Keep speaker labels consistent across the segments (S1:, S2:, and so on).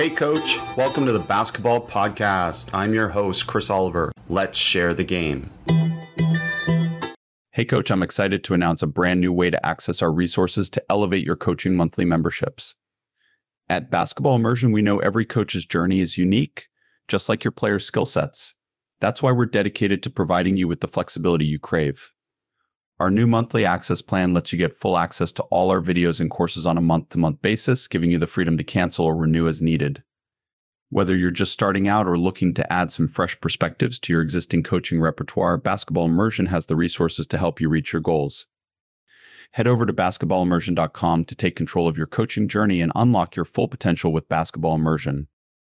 S1: Hey, Coach. Welcome to the Basketball Podcast. I'm your host, Chris Oliver. Let's share the game. Hey, Coach. I'm excited to announce a brand new way to access our resources to elevate your coaching monthly memberships. At Basketball Immersion, we know every coach's journey is unique, just like your players' skill sets. That's why we're dedicated to providing you with the flexibility you crave. Our new monthly access plan lets you get full access to all our videos and courses on a month-to-month basis, giving you the freedom to cancel or renew as needed. Whether you're just starting out or looking to add some fresh perspectives to your existing coaching repertoire, Basketball Immersion has the resources to help you reach your goals. Head over to basketballimmersion.com to take control of your coaching journey and unlock your full potential with Basketball Immersion.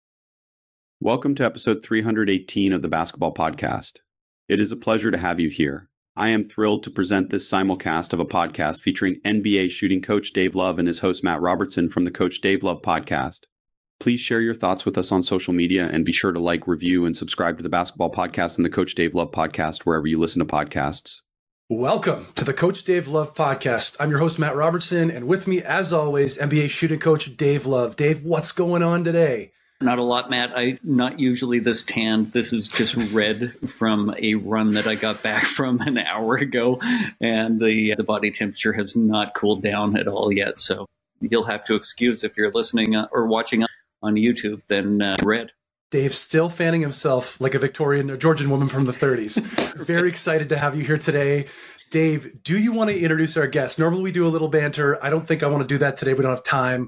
S1: Welcome to episode 318 of the Basketball Podcast. It is a pleasure to have you here. I am thrilled to present this simulcast of a podcast featuring NBA shooting coach Dave Love and his host Matt Robertson from the Coach Dave Love Podcast. Please share your thoughts with us on social media and be sure to like, review, and subscribe to the Basketball Podcast and the Coach Dave Love Podcast wherever you listen to podcasts.
S2: Welcome to the Coach Dave Love Podcast. I'm your host, Matt Robertson, and with me, as always, NBA shooting coach Dave Love. Dave, what's going on today?
S3: Not a lot, Matt. I'm not usually this tanned. This is just red from a run that I got back from an hour ago, and the body temperature has not cooled down at all yet. So you'll have to excuse if you're listening or watching on YouTube, then red.
S2: Dave's still fanning himself like a Victorian or Georgian woman from the 30s. Very excited to have you here today. Dave, do you want to introduce our guest? Normally we do a little banter. I don't think I want to do that today. We don't have time.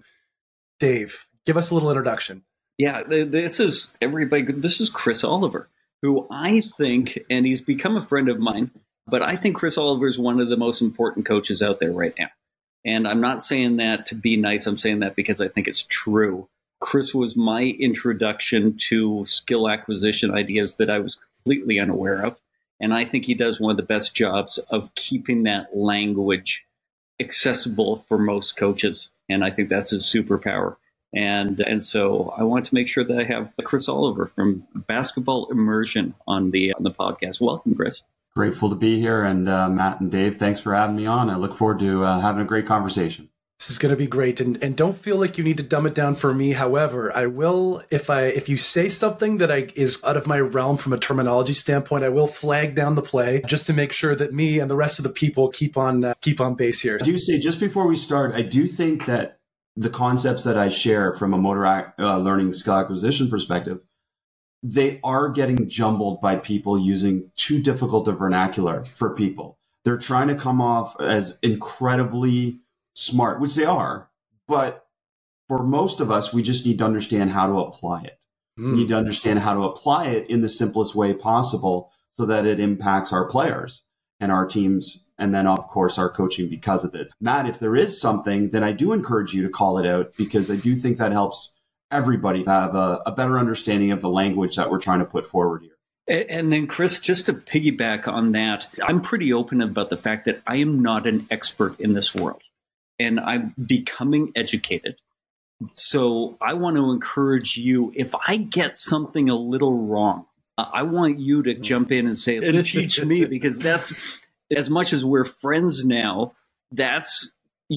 S2: Dave, give us a little introduction.
S3: Yeah, this is everybody. This is Chris Oliver, who I think, and he's become a friend of mine, but I think Chris Oliver is one of the most important coaches out there right now. And I'm not saying that to be nice. I'm saying that because I think it's true. Chris was my introduction to skill acquisition ideas that I was completely unaware of. And I think he does one of the best jobs of keeping that language accessible for most coaches. And I think that's his superpower. And so I want to make sure that I have Chris Oliver from Basketball Immersion on the podcast. Welcome, Chris.
S1: Grateful to be here. And Matt and Dave, thanks for having me on. I look forward to having a great conversation.
S2: This is going to be great. And don't feel like you need to dumb it down for me. However, I will, if you say something that is out of my realm from a terminology standpoint, I will flag down the play just to make sure that me and the rest of the people keep on base here.
S1: I do say, just before we start, I do think that the concepts that I share from a motor learning skill acquisition perspective, they are getting jumbled by people using too difficult a vernacular for people. They're trying to come off as incredibly smart, which they are, but for most of us, we just need to understand how to apply it. We need to understand how to apply it in the simplest way possible so that it impacts our players and our teams, and then, of course, our coaching because of it. Matt, if there is something, then I do encourage you to call it out, because I do think that helps everybody have a better understanding of the language that we're trying to put forward here.
S3: And then, Chris, just to piggyback on that, I'm pretty open about the fact that I am not an expert in this world, and I'm becoming educated. So I want to encourage you, if I get something a little wrong, I want you to jump in and say, teach me, because that's, as much as we're friends now, that's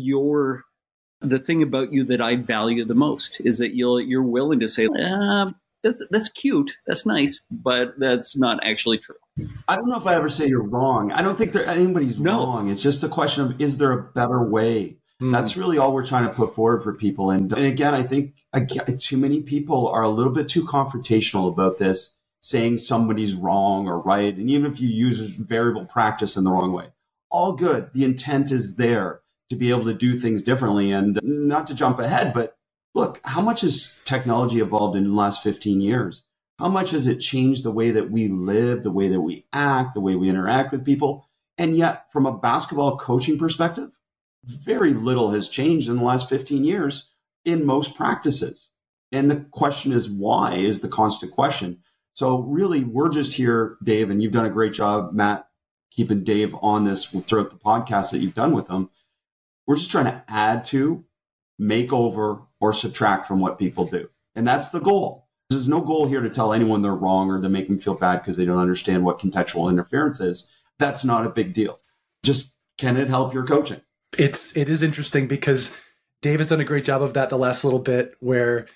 S3: the thing about you that I value the most, is that you're willing to say, that's cute, that's nice, but that's not actually true.
S1: I don't know if I ever say you're wrong. I don't think anybody's wrong. It's just a question of, is there a better way? That's really all we're trying to put forward for people. And again, I think too many people are a little bit too confrontational about this, saying somebody's wrong or right. And even if you use variable practice in the wrong way, all good. The intent is there to be able to do things differently. And not to jump ahead, but look, how much has technology evolved in the last 15 years? How much has it changed the way that we live, the way that we act, the way we interact with people? And yet, from a basketball coaching perspective, very little has changed in the last 15 years in most practices. And the question is, why, is the constant question. So really, we're just here, Dave, and you've done a great job, Matt, keeping Dave on this throughout the podcast that you've done with him. We're just trying to add to, make over, or subtract from what people do. And that's the goal. There's no goal here to tell anyone they're wrong or to make them feel bad because they don't understand what contextual interference is. That's not a big deal. Just, can it help your coaching?
S2: It is interesting because Dave has done a great job of that the last little bit, where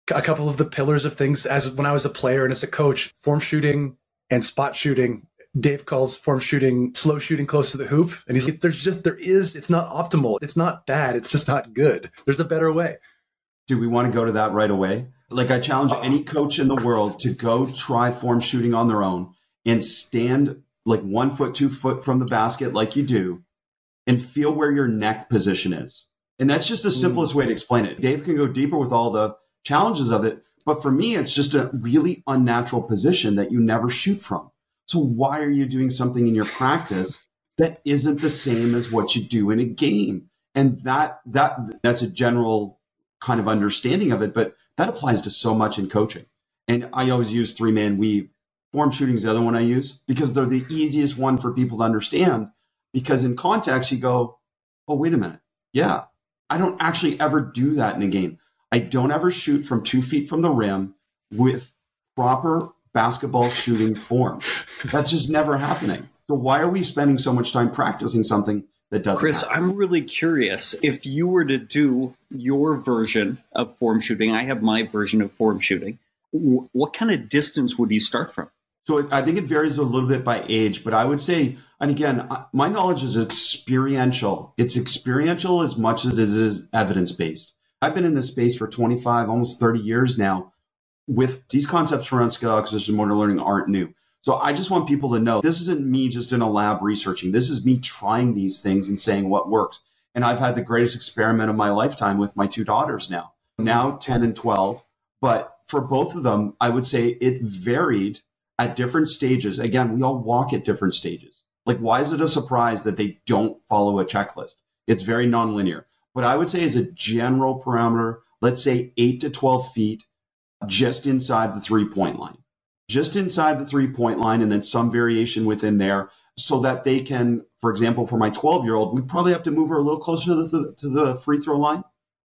S2: a couple of the pillars of things as when I was a player and as a coach, form shooting and spot shooting. Dave calls form shooting slow shooting close to the hoop. And he's like, it's not optimal. It's not bad. It's just not good. There's a better way.
S1: Do we want to go to that right away? Like, I challenge any coach in the world to go try form shooting on their own and stand like 1 foot, 2 foot from the basket like you do and feel where your neck position is. And that's just the simplest way to explain it. Dave can go deeper with all the challenges of it. But for me, it's just a really unnatural position that you never shoot from. So why are you doing something in your practice that isn't the same as what you do in a game? And that's a general kind of understanding of it, but that applies to so much in coaching. And I always use 3-man weave. Form shooting is the other one I use because they're the easiest one for people to understand, because in context, you go, oh, wait a minute. Yeah, I don't actually ever do that in a game. I don't ever shoot from 2 feet from the rim with proper basketball shooting form. That's just never happening. So why are we spending so much time practicing something that doesn't
S3: Chris,
S1: happen?
S3: I'm really curious. If you were to do your version of form shooting, I have my version of form shooting, what kind of distance would you start from?
S1: So I think it varies a little bit by age, but I would say, and again, my knowledge is experiential. It's experiential as much as it is evidence-based. I've been in this space for 25, almost 30 years now. With these concepts around skill acquisition, motor learning aren't new. So I just want people to know this isn't me just in a lab researching. This is me trying these things and saying what works. And I've had the greatest experiment of my lifetime with my 2 daughters now 10 and 12. But for both of them, I would say it varied at different stages. Again, we all walk at different stages. Like, why is it a surprise that they don't follow a checklist? It's very nonlinear. But I would say as a general parameter, let's say 8 to 12 feet, just inside the 3-point line, just inside the 3-point line, and then some variation within there so that they can, for example, for my 12-year-old, we probably have to move her a little closer to the free throw line,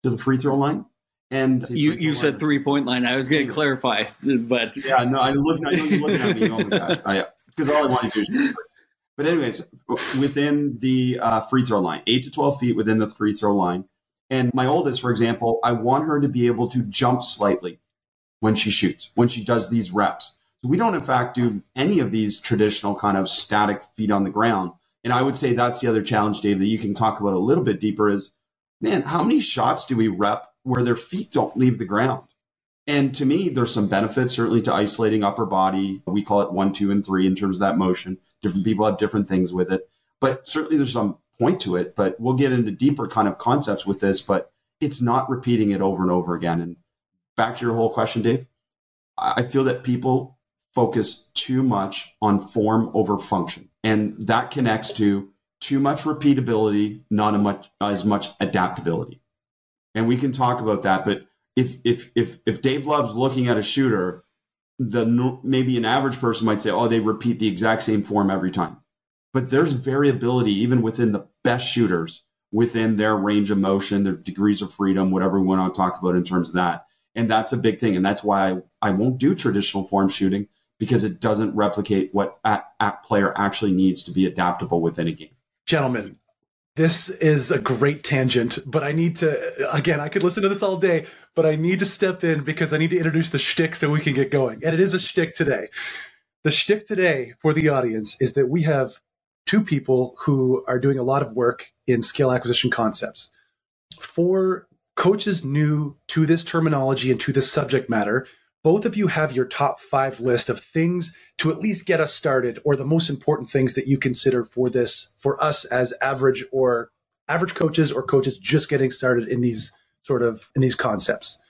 S1: And
S3: you said 3-point line. I was going to clarify, but
S1: yeah, no, I know you're looking at me. Oh my gosh, because all I want to do is shoot. But anyways, within the free throw line, 8 to 12 feet within the free throw line. And my oldest, for example, I want her to be able to jump slightly when she shoots, when she does these reps. So we don't, in fact, do any of these traditional kind of static feet on the ground. And I would say that's the other challenge, Dave, that you can talk about a little bit deeper is, man, how many shots do we rep where their feet don't leave the ground? And to me, there's some benefits, certainly, to isolating upper body. We call it 1, 2, and 3 in terms of that motion. Different people have different things with it. But certainly there's some point to it. But we'll get into deeper kind of concepts with this. But it's not repeating it over and over again. And back to your whole question, Dave, I feel that people focus too much on form over function. And that connects to too much repeatability, not as much adaptability. And we can talk about that. But if Dave loves looking at a shooter, maybe an average person might say, oh, they repeat the exact same form every time. But there's variability even within the best shooters, within their range of motion, their degrees of freedom, whatever we want to talk about in terms of that. And that's a big thing. And that's why I won't do traditional form shooting, because it doesn't replicate what a player actually needs to be adaptable within a game.
S2: Gentlemen, this is a great tangent, but I need to, again, I could listen to this all day, but I need to step in because I need to introduce the shtick so we can get going. And it is a shtick today. The shtick today for the audience is that we have 2 people who are doing a lot of work in skill acquisition concepts. For coaches new to this terminology and to this subject matter, both of you have your top 5 list of things to at least get us started, or the most important things that you consider for us as average coaches or coaches just getting started in these concepts.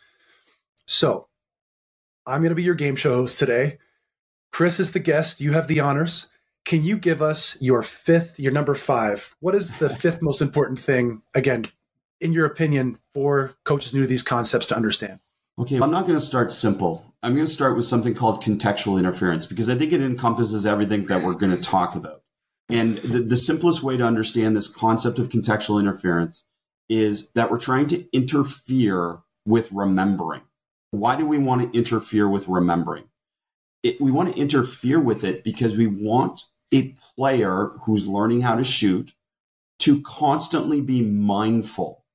S2: So I'm going to be your game show host today. Chris is the guest. You have the honors. Can you give us your number 5? What is the 5th most important thing, again, in your opinion, for coaches new to these concepts to understand?
S1: Okay, I'm not going to start simple. I'm going to start with something called contextual interference, because I think it encompasses everything that we're going to talk about. And the simplest way to understand this concept of contextual interference is that we're trying to interfere with remembering. Why do we want to interfere with remembering? We want to interfere with it because we want a player who's learning how to shoot to constantly be mindful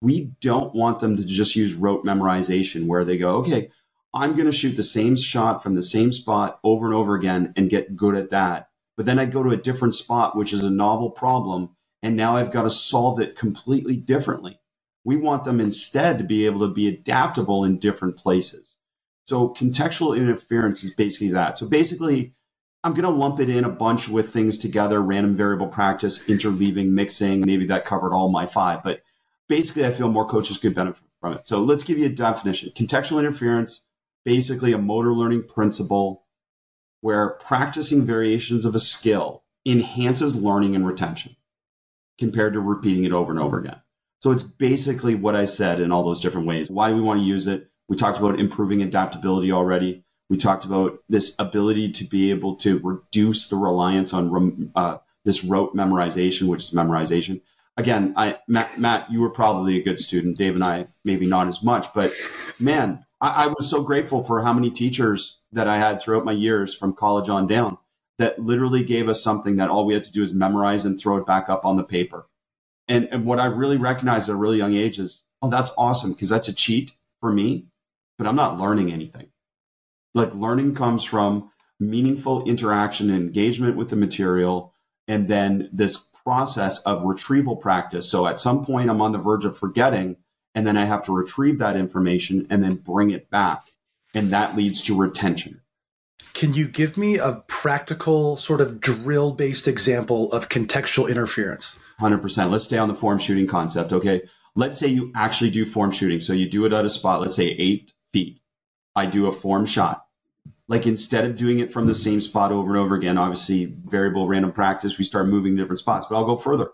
S1: We don't want them to just use rote memorization where they go, okay, I'm going to shoot the same shot from the same spot over and over again and get good at that. But then I go to a different spot, which is a novel problem, and now I've got to solve it completely differently. We want them instead to be able to be adaptable in different places. So contextual interference is basically that. So basically, I'm going to lump it in a bunch with things together, random variable practice, interleaving, mixing. Maybe that covered all my 5. But basically, I feel more coaches could benefit from it. So let's give you a definition. Contextual interference, basically a motor learning principle where practicing variations of a skill enhances learning and retention compared to repeating it over and over again. So it's basically what I said in all those different ways. Why do we want to use it? We talked about improving adaptability already. We talked about this ability to be able to reduce the reliance on this rote memorization, which is memorization. Again, Matt, you were probably a good student. Dave and I, maybe not as much, but man, I was so grateful for how many teachers that I had throughout my years from college on down that literally gave us something that all we had to do is memorize and throw it back up on the paper. And what I really recognized at a really young age is, oh, that's awesome, because that's a cheat for me, but I'm not learning anything. Like, learning comes from meaningful interaction and engagement with the material, and then this process of retrieval practice. So at some point I'm on the verge of forgetting, and then I have to retrieve that information and then bring it back. And that leads to retention.
S2: Can you give me a practical sort of drill-based example of contextual interference?
S1: 100%. Let's stay on the form shooting concept. Okay. Let's say you actually do form shooting. So you do it at a spot, let's say 8 feet. I do a form shot. Like, instead of doing it from the same spot over and over again, obviously variable random practice, we start moving to different spots, but I'll go further.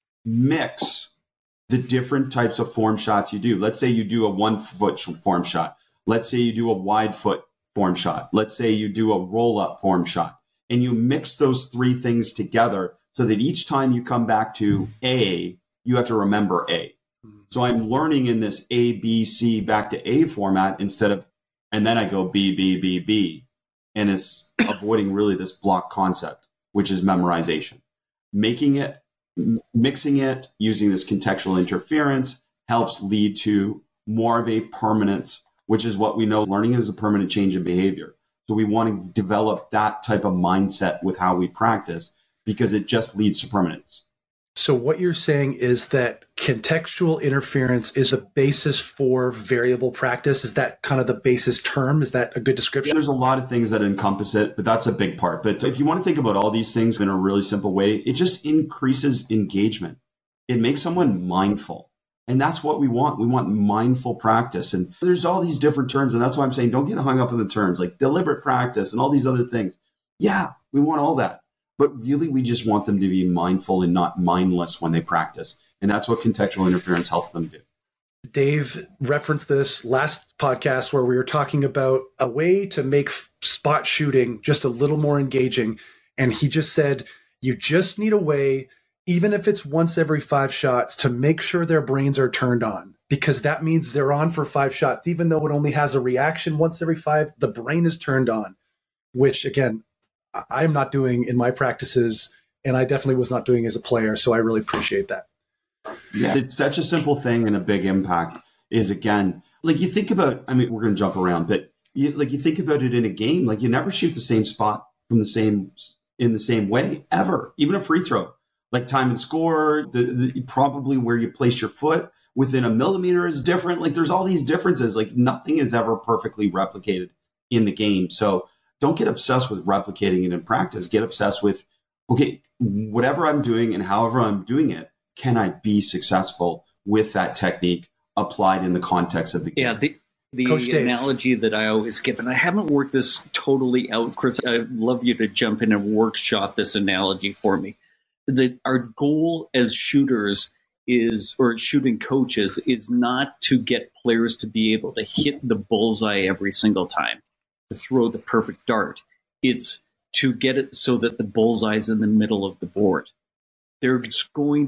S1: Mix the different types of form shots you do. Let's say you do a 1-foot form shot. Let's say you do a wide foot form shot. Let's say you do a roll up form shot, and you mix those 3 things together so that each time you come back to A, you have to remember A. So I'm learning in this A, B, C back to A format instead of, and then I go B, B, B, B. And it's avoiding really this block concept, which is memorization. Making it, mixing it, using this contextual interference helps lead to more of a permanence, which is what we know. Learning is a permanent change in behavior. So we want to develop that type of mindset with how we practice, because it just leads to permanence.
S2: So what you're saying is that contextual interference is the basis for variable practice. Is that kind of the basis term? Is that a good description?
S1: Yeah, there's a lot of things that encompass it, but that's a big part. But if you want to think about all these things in a really simple way, it just increases engagement. It makes someone mindful. And that's what we want. We want mindful practice. And there's all these different terms. And that's why I'm saying, don't get hung up on the terms like deliberate practice and all these other things. Yeah, we want all that. But really, we just want them to be mindful and not mindless when they practice. And that's what contextual interference helps them do.
S2: Dave referenced this last podcast where we were talking about a way to make spot shooting just a little more engaging. And he just said, you just need a way, even if it's once every 5 shots, to make sure their brains are turned on, because that means they're on for 5 shots. Even though it only has a reaction once every 5, the brain is turned on, which, again, I'm not doing in my practices, and I definitely was not doing as a player. So I really appreciate that.
S1: Yeah, it's such a simple thing and a big impact. Is, again, like, you think about, I mean, we're going to jump around, but you think about it in a game, like, you never shoot the same spot from in the same way ever, even a free throw. Like, time and score, probably where you place your foot within a millimeter is different. Like, there's all these differences. Like, nothing is ever perfectly replicated in the game. So don't get obsessed with replicating it in practice. Get obsessed with, okay, whatever I'm doing and however I'm doing it, can I be successful with that technique applied in the context of the game?
S3: Yeah, the analogy that I always give, and I haven't worked this totally out, Chris, I'd love you to jump in and workshop this analogy for me. Our goal as shooters is, or shooting coaches, is not to get players to be able to hit the bullseye every single time, to throw the perfect dart. It's to get it so that the bullseye's in the middle of the board. They're going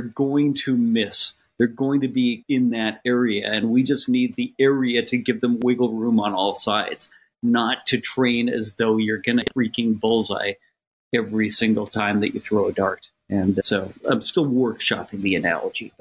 S3: to miss. They're going to be in that area, and we just need the area to give them wiggle room on all sides, not to train as though you're going to freaking bullseye every single time that you throw a dart. And so I'm still workshopping the analogy. But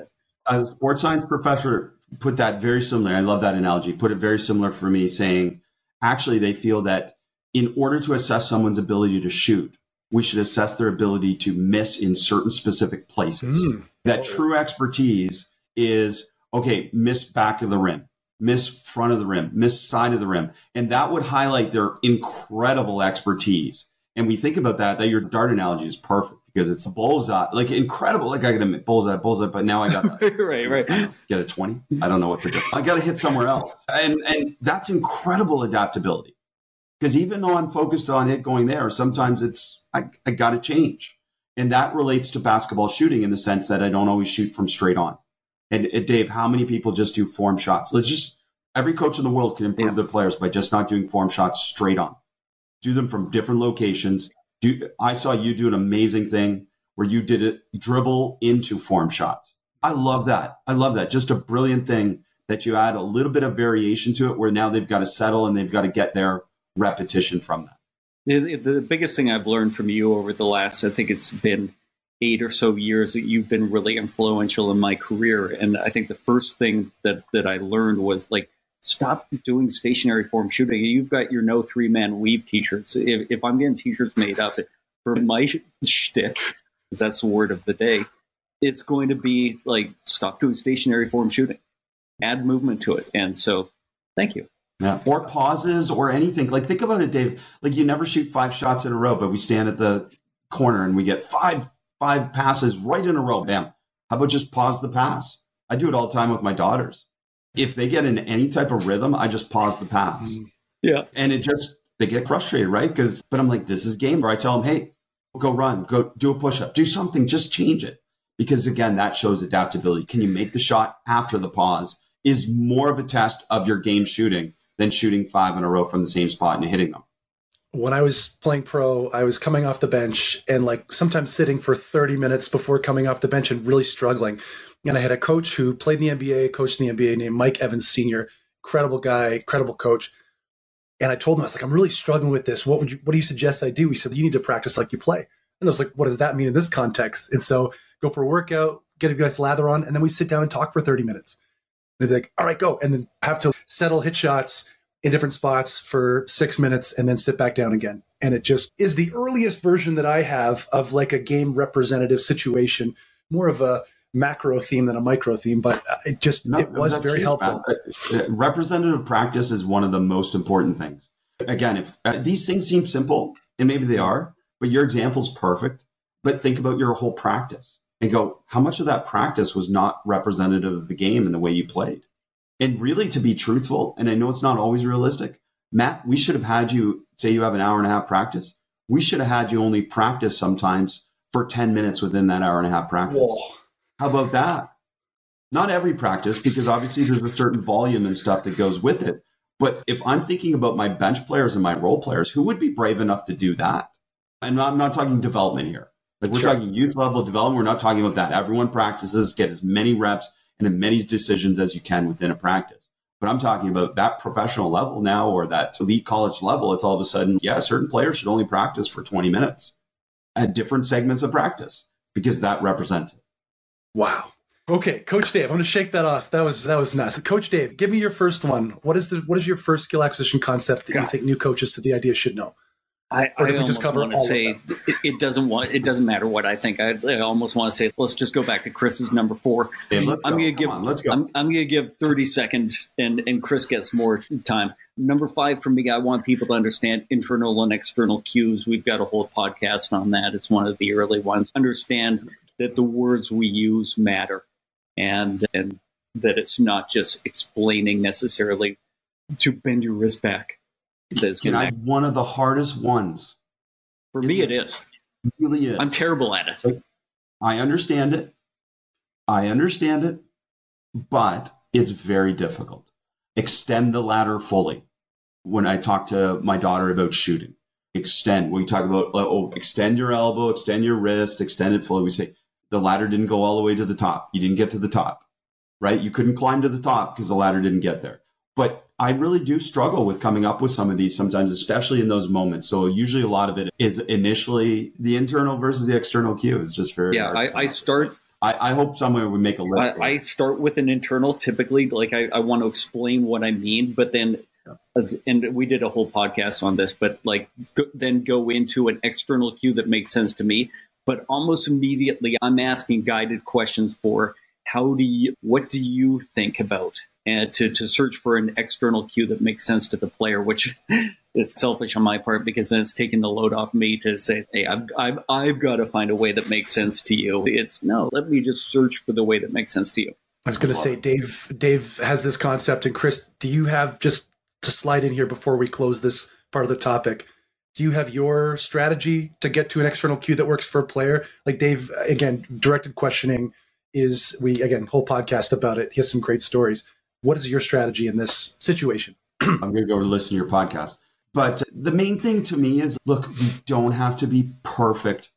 S1: a sports science professor put that very similar. I love that analogy. Put it very similar for me, saying actually they feel that in order to assess someone's ability to shoot, we should assess their ability to miss in certain specific places. That true expertise is, okay, miss back of the rim, miss front of the rim, miss side of the rim. And that would highlight their incredible expertise. And we think about that your dart analogy is perfect because it's a bullseye, like incredible. Like I got to bullseye, but now I got
S3: right.
S1: Get a 20. I don't know what to do. I got to hit somewhere else. And that's incredible adaptability. Because even though I'm focused on it going there, sometimes I got to change. And that relates to basketball shooting in the sense that I don't always shoot from straight on. And Dave, how many people just do form shots? Every coach in the world can improve their players by just not doing form shots straight on. Do them from different locations. I saw you do an amazing thing where you did it dribble into form shots. I love that. Just a brilliant thing that you add a little bit of variation to it where now they've got to settle and they've got to get their repetition from that.
S3: The biggest thing I've learned from you over the last, I think it's been 8 or so years that you've been really influential in my career. And I think the first thing that I learned was like, stop doing stationary form shooting. You've got your no 3-man weave t-shirts. If I'm getting t-shirts made up for my shtick, because that's the word of the day, it's going to be like, stop doing stationary form shooting. Add movement to it. And so, thank you.
S1: Yeah. Or pauses or anything. Like, think about it, Dave. Like, you never shoot 5 shots in a row, but we stand at the corner and we get five passes right in a row. Bam. How about just pause the pass? I do it all the time with my daughters. If they get in any type of rhythm, I just pause the pass.
S3: Yeah.
S1: And they get frustrated, right? But I'm like, this is game. Or I tell them, hey, go run, go do a push-up, do something, just change it. Because again, that shows adaptability. Can you make the shot after the pause is more of a test of your game shooting than shooting 5 in a row from the same spot and hitting them.
S2: When I was playing pro, I was coming off the bench and like sometimes sitting for 30 minutes before coming off the bench and really struggling. And I had a coach who played in the NBA, coached in the NBA, named Mike Evans Sr., incredible guy, incredible coach. And I told him, I was like, I'm really struggling with this. What do you suggest I do? He said, you need to practice like you play. And I was like, what does that mean in this context? And so go for a workout, get a nice lather on, and then we sit down and talk for 30 minutes. They'd be like, all right, go. And then have to settle hit shots in different spots for 6 minutes and then sit back down again. And it just is the earliest version that I have of like a game representative situation, more of a macro theme than a micro theme, but it was very helpful.
S1: Representative practice is one of the most important things. Again, if these things seem simple, and maybe they are, but your example's perfect, but think about your whole practice and go, how much of that practice was not representative of the game and the way you played? And really, to be truthful, and I know it's not always realistic, Matt, we should have had you, say you have an hour and a half practice, we should have had you only practice sometimes for 10 minutes within that hour and a half practice.
S2: Whoa.
S1: How about that? Not every practice, because obviously there's a certain volume and stuff that goes with it. But if I'm thinking about my bench players and my role players, who would be brave enough to do that? And I'm not talking development here. Like we're talking youth level development. We're not talking about that. Everyone practices, get as many reps and as many decisions as you can within a practice. But I'm talking about that professional level now, or that elite college level. It's all of a sudden, certain players should only practice for 20 minutes at different segments of practice because that represents it.
S2: Wow. Okay, Coach Dave, I'm going to shake that off. That was nuts. Coach Dave, give me your first one. What is your first skill acquisition concept that you think new coaches to the idea should know?
S3: I almost want to say it doesn't matter what I think. I almost want to say let's just go back to Chris's number 4.
S1: Hey, let's go.
S3: I'm going to give 30 seconds, and Chris gets more time. Number 5 for me, I want people to understand internal and external cues. We've got a whole podcast on that. It's one of the early ones. Understand that the words we use matter, and that it's not just explaining necessarily to bend your wrist back.
S1: One of the hardest ones.
S3: For me, it is.
S1: It really is.
S3: I'm terrible at it.
S1: I understand it, but it's very difficult. Extend the ladder fully. When I talk to my daughter about shooting, extend. We talk about, extend your elbow, extend your wrist, extend it fully. We say the ladder didn't go all the way to the top. You didn't get to the top, right? You couldn't climb to the top because the ladder didn't get there. But I really do struggle with coming up with some of these sometimes, especially in those moments. So usually a lot of it is initially the internal versus the external cue. It's just very hard.
S3: I start
S1: I hope someone would make a list.
S3: I start with an internal, typically, like I want to explain what I mean, but then, and we did a whole podcast on this, but like then go into an external cue that makes sense to me. But almost immediately, I'm asking guided questions for what do you think about, and to search for an external cue that makes sense to the player, which is selfish on my part because then it's taking the load off me to say, hey, I've got to find a way that makes sense to you. It's no, let me just search for the way that makes sense to you.
S2: I was going to say, Dave has this concept, and Chris, do you have, just to slide in here before we close this part of the topic, do you have your strategy to get to an external cue that works for a player? Like Dave, again, directed questioning is, whole podcast about it. He has some great stories. What is your strategy in this situation?
S1: I'm going to go listen to your podcast. But the main thing to me is, look, we don't have to be perfect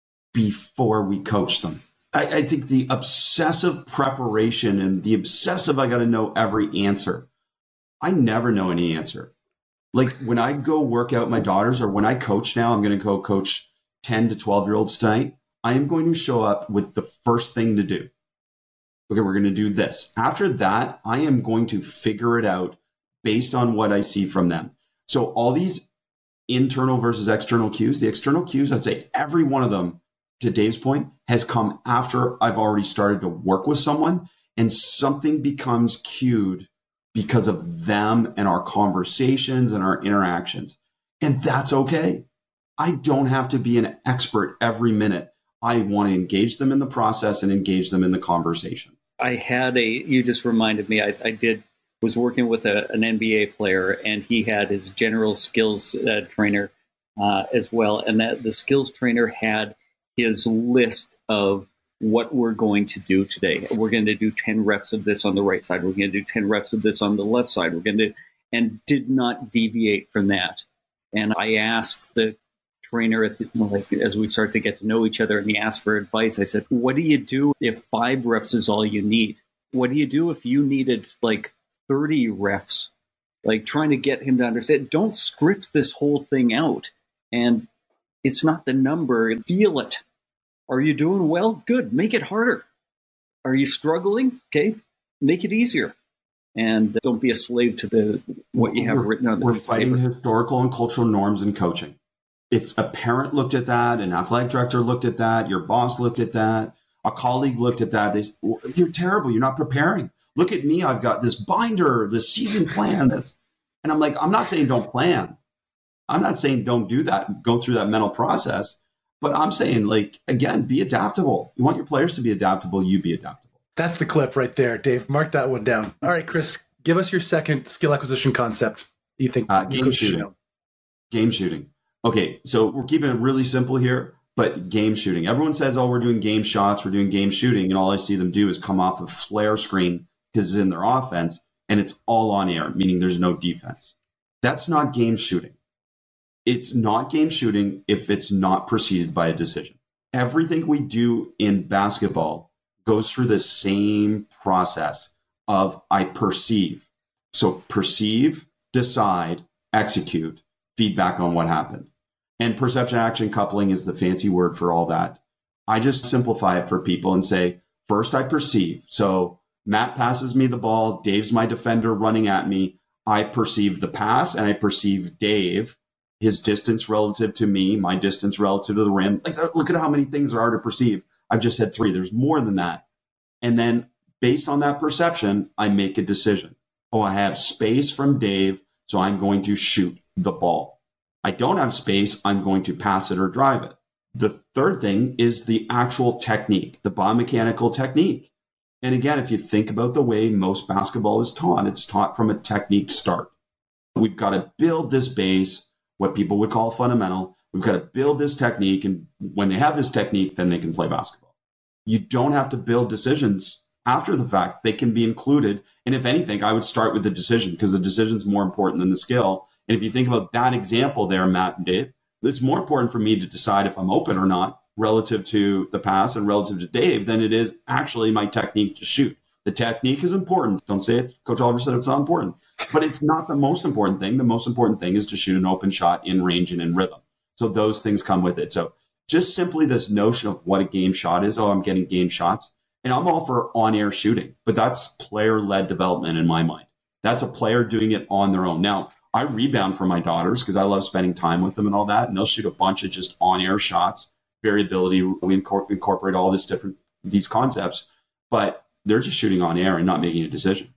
S1: before we coach them. I think the obsessive preparation and the obsessive, I got to know every answer. I never know any answer. Like when I go work out my daughters, or when I coach now, I'm going to go coach 10 to 12-year-olds tonight. I am going to show up with the first thing to do. Okay, we're going to do this. After that, I am going to figure it out based on what I see from them. So all these internal versus external cues, the external cues, I'd say every one of them, to Dave's point, has come after I've already started to work with someone, and something becomes cued because of them and our conversations and our interactions. And that's okay. I don't have to be an expert every minute. I want to engage them in the process and engage them in the conversation.
S3: You just reminded me, was working with an NBA player, and he had his general skills trainer as well. And that the skills trainer had his list of what we're going to do today. We're going to do 10 reps of this on the right side. We're going to do 10 reps of this on the left side. And did not deviate from that. And I asked the trainer as we start to get to know each other, and he asked for advice. I said, what do you do if 5 reps is all you need? What do you do if you needed like 30 reps? Like trying to get him to understand, don't script this whole thing out. And it's not the number, feel it. Are you doing well? Good. Make it harder. Are you struggling? Okay. Make it easier. And don't be a slave to what you have written on the
S1: We're fighting historical and cultural norms in coaching. If a parent looked at that, an athletic director looked at that, your boss looked at that, a colleague looked at that, you're terrible. You're not preparing. Look at me. I've got this binder, this season plan. And I'm like, I'm not saying don't plan. I'm not saying don't do that, go through that mental process. But I'm saying, like, again, be adaptable. You want your players to be adaptable, you be adaptable.
S2: That's the clip right there, Dave. Mark that one down. All right, Chris, give us your second skill acquisition concept you think
S1: game shooting. Game shooting. Okay, so we're keeping it really simple here, but game shooting. Everyone says, oh, we're doing game shots, we're doing game shooting, and all I see them do is come off a flare screen because it's in their offense, and it's all on air, meaning there's no defense. That's not game shooting. It's not game shooting if it's not preceded by a decision. Everything we do in basketball goes through the same process of I perceive. So perceive, decide, execute, feedback on what happened. And perception action coupling is the fancy word for all that. I just simplify it for people and say, first I perceive. So Matt passes me the ball, Dave's my defender running at me. I perceive the pass and I perceive Dave, his distance relative to me, my distance relative to the rim. Like, look at how many things there are to perceive. I've just said 3. There's more than that. And then based on that perception, I make a decision. Oh, I have space from Dave, so I'm going to shoot the ball. I don't have space, I'm going to pass it or drive it. The third thing is the actual technique, the biomechanical technique. And again, if you think about the way most basketball is taught, it's taught from a technique start. We've got to build this base, what people would call fundamental. We've got to build this technique. And when they have this technique, then they can play basketball. You don't have to build decisions after the fact. They can be included. And if anything, I would start with the decision because the decision is more important than the skill. And if you think about that example there, Matt and Dave, it's more important for me to decide if I'm open or not relative to the pass and relative to Dave than it is actually my technique to shoot. The technique is important. Don't say it. Coach Oliver said it's not important. But it's not the most important thing. The most important thing is to shoot an open shot in range and in rhythm. So those things come with it. So just simply this notion of what a game shot is. Oh, I'm getting game shots. And I'm all for on-air shooting, but that's player-led development in my mind. That's a player doing it on their own. Now, I rebound for my daughters because I love spending time with them and all that. And they'll shoot a bunch of just on-air shots, variability. We incorporate all these concepts, but they're just shooting on air and not making a decision.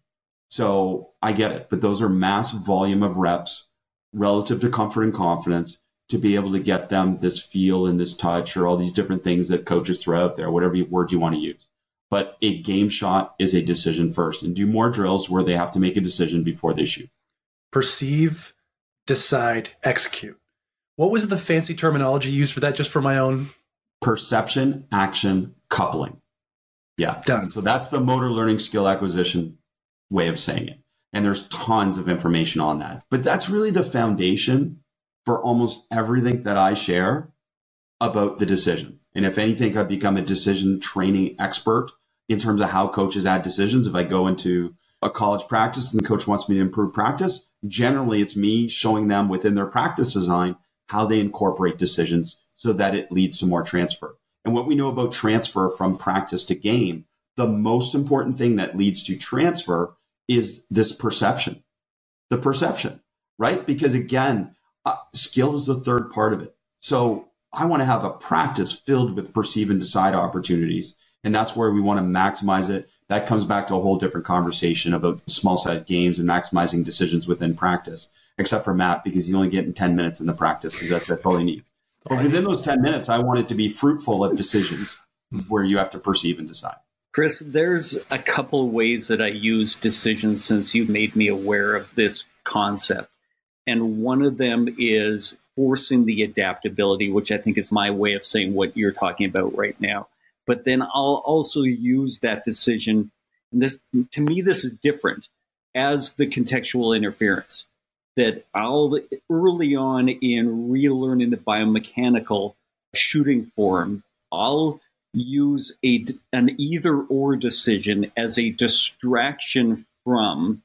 S1: So I get it, but those are massive volume of reps relative to comfort and confidence to be able to get them this feel and this touch or all these different things that coaches throw out there, whatever word you want to use. But a game shot is a decision first, and do more drills where they have to make a decision before they shoot.
S2: Perceive, decide, execute. What was the fancy terminology used for that, just for my own?
S1: Perception, action, coupling. Yeah.
S2: Done.
S1: So that's the motor learning skill acquisition way of saying it. And there's tons of information on that. But that's really the foundation for almost everything that I share about the decision. And if anything, I've become a decision training expert in terms of how coaches add decisions. If I go into a college practice and the coach wants me to improve practice, generally it's me showing them within their practice design how they incorporate decisions so that it leads to more transfer. And what we know about transfer from practice to game, the most important thing that leads to transfer is this perception, the perception, right? Because again, skill is the third part of it. So I want to have a practice filled with perceive and decide opportunities. And that's where we want to maximize it. That comes back to a whole different conversation about small set games and maximizing decisions within practice, except for Matt, because he's only getting 10 minutes in the practice because that's all he needs. But within those 10 minutes, I want it to be fruitful of decisions where you have to perceive and decide.
S3: Chris, there's a couple ways that I use decisions since you made me aware of this concept. And one of them is forcing the adaptability, which I think is my way of saying what you're talking about right now. But then I'll also use that decision, and this, to me, this is different, as the contextual interference. That I'll, early on in relearning the biomechanical shooting form, I'll use an either-or decision as a distraction from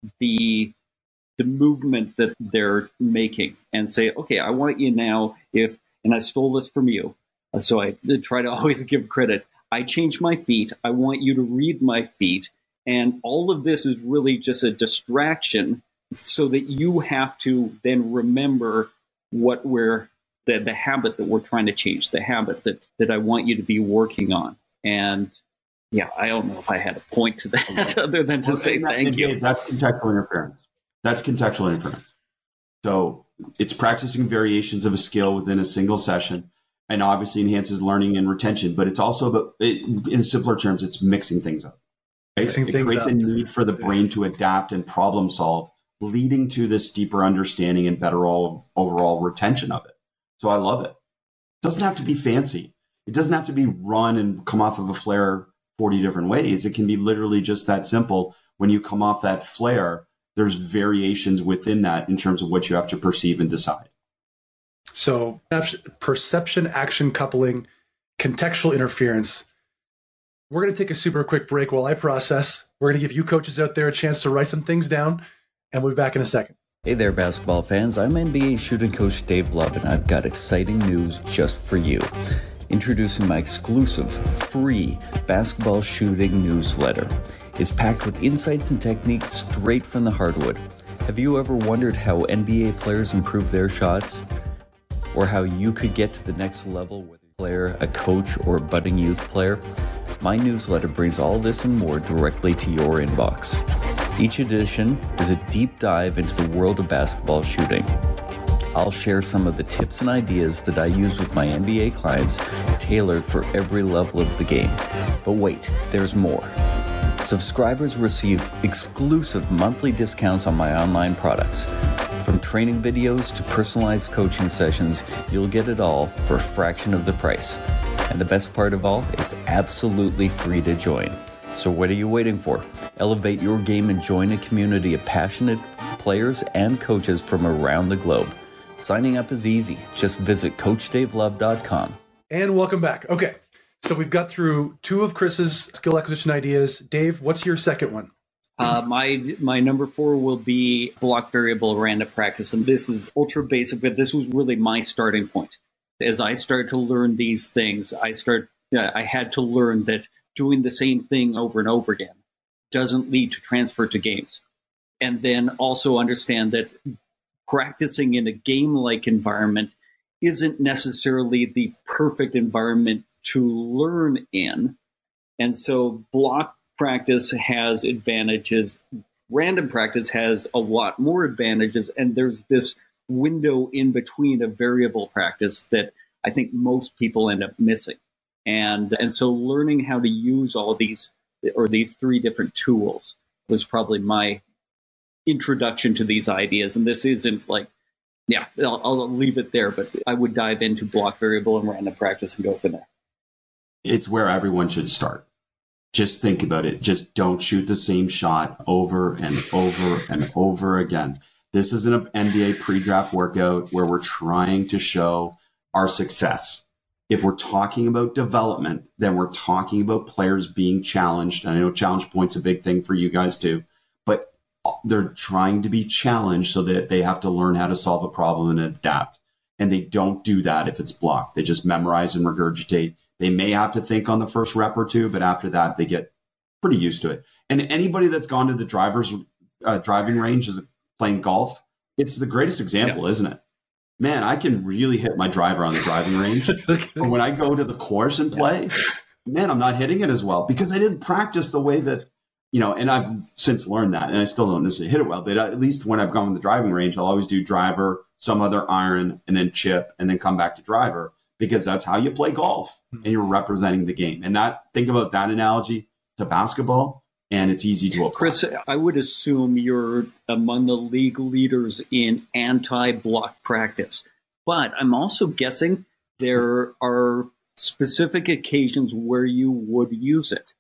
S3: the movement that they're making, and say, okay, I want you now, and I stole this from you, so I try to always give credit. I change my feet. I want you to read my feet. And all of this is really just a distraction so that you have to then remember what the habit that we're trying to change, the habit that I want you to be working on. And yeah, I don't know if I had a point to that other than to say thank you.
S1: That's contextual interference. So it's practicing variations of a skill within a single session, and obviously enhances learning and retention. But it's also about, in simpler terms, it's mixing things up. Right? It creates a need for the brain to adapt and problem solve, leading to this deeper understanding and better overall retention of it. So I love it. It doesn't have to be fancy. It doesn't have to be run and come off of a flare 40 different ways. It can be literally just that simple. When you come off that flare, there's variations within that in terms of what you have to perceive and decide.
S2: So perception, action coupling, contextual interference. We're going to take a super quick break while I process. We're going to give you coaches out there a chance to write some things down, and we'll be back in a second.
S4: Hey there, basketball fans. I'm NBA shooting coach Dave Love, and I've got exciting news just for you. Introducing my exclusive, free basketball shooting newsletter. It's packed with insights and techniques straight from the hardwood. Have you ever wondered how NBA players improve their shots? Or how you could get to the next level, whether you're a player, a coach, or a budding youth player? My newsletter brings all this and more directly to your inbox. Each edition is a deep dive into the world of basketball shooting. I'll share some of the tips and ideas that I use with my NBA clients, tailored for every level of the game. But wait, there's more. Subscribers receive exclusive monthly discounts on my online products. From training videos to personalized coaching sessions, you'll get it all for a fraction of the price. And the best part of all, it's absolutely free to join. So what are you waiting for? Elevate your game and join a community of passionate players and coaches from around the globe. Signing up is easy. Just visit CoachDaveLove.com.
S2: And welcome back. Okay, so we've got through two of Chris's skill acquisition ideas. Dave, what's your second one?
S3: My number 4 will be block variable random practice. And this is ultra basic, but this was really my starting point. As I started to learn these things, I had to learn that doing the same thing over and over again doesn't lead to transfer to games. And then also understand that practicing in a game-like environment isn't necessarily the perfect environment to learn in. And so block practice has advantages. Random practice has a lot more advantages. And there's this window in between of variable practice that I think most people end up missing. And so learning how to use all these, or these three different tools, was probably my introduction to these ideas. And this isn't like, yeah, I'll leave it there, but I would dive into block, variable, and random practice and go from there.
S1: It's where everyone should start. Just think about it. Just don't shoot the same shot over and over and over again. This isn't an NBA pre-draft workout where we're trying to show our success. If we're talking about development, then we're talking about players being challenged. I know challenge point's a big thing for you guys too, but they're trying to be challenged so that they have to learn how to solve a problem and adapt. And they don't do that if it's blocked. They just memorize and regurgitate. They may have to think on the first rep or two, but after that, they get pretty used to it. And anybody that's gone to the driving range is playing golf, it's the greatest example, isn't it? Man, I can really hit my driver on the driving range. But when I go to the course and play, man, I'm not hitting it as well because I didn't practice the way that, and I've since learned that, and I still don't necessarily hit it well, but at least when I've gone to the driving range, I'll always do driver, some other iron, and then chip, and then come back to driver, because that's how you play golf, and you're representing the game. And think about that analogy to basketball, and it's easy to apply.
S3: Chris, I would assume you're among the league leaders in anti-block practice, but I'm also guessing there are specific occasions where you would use it.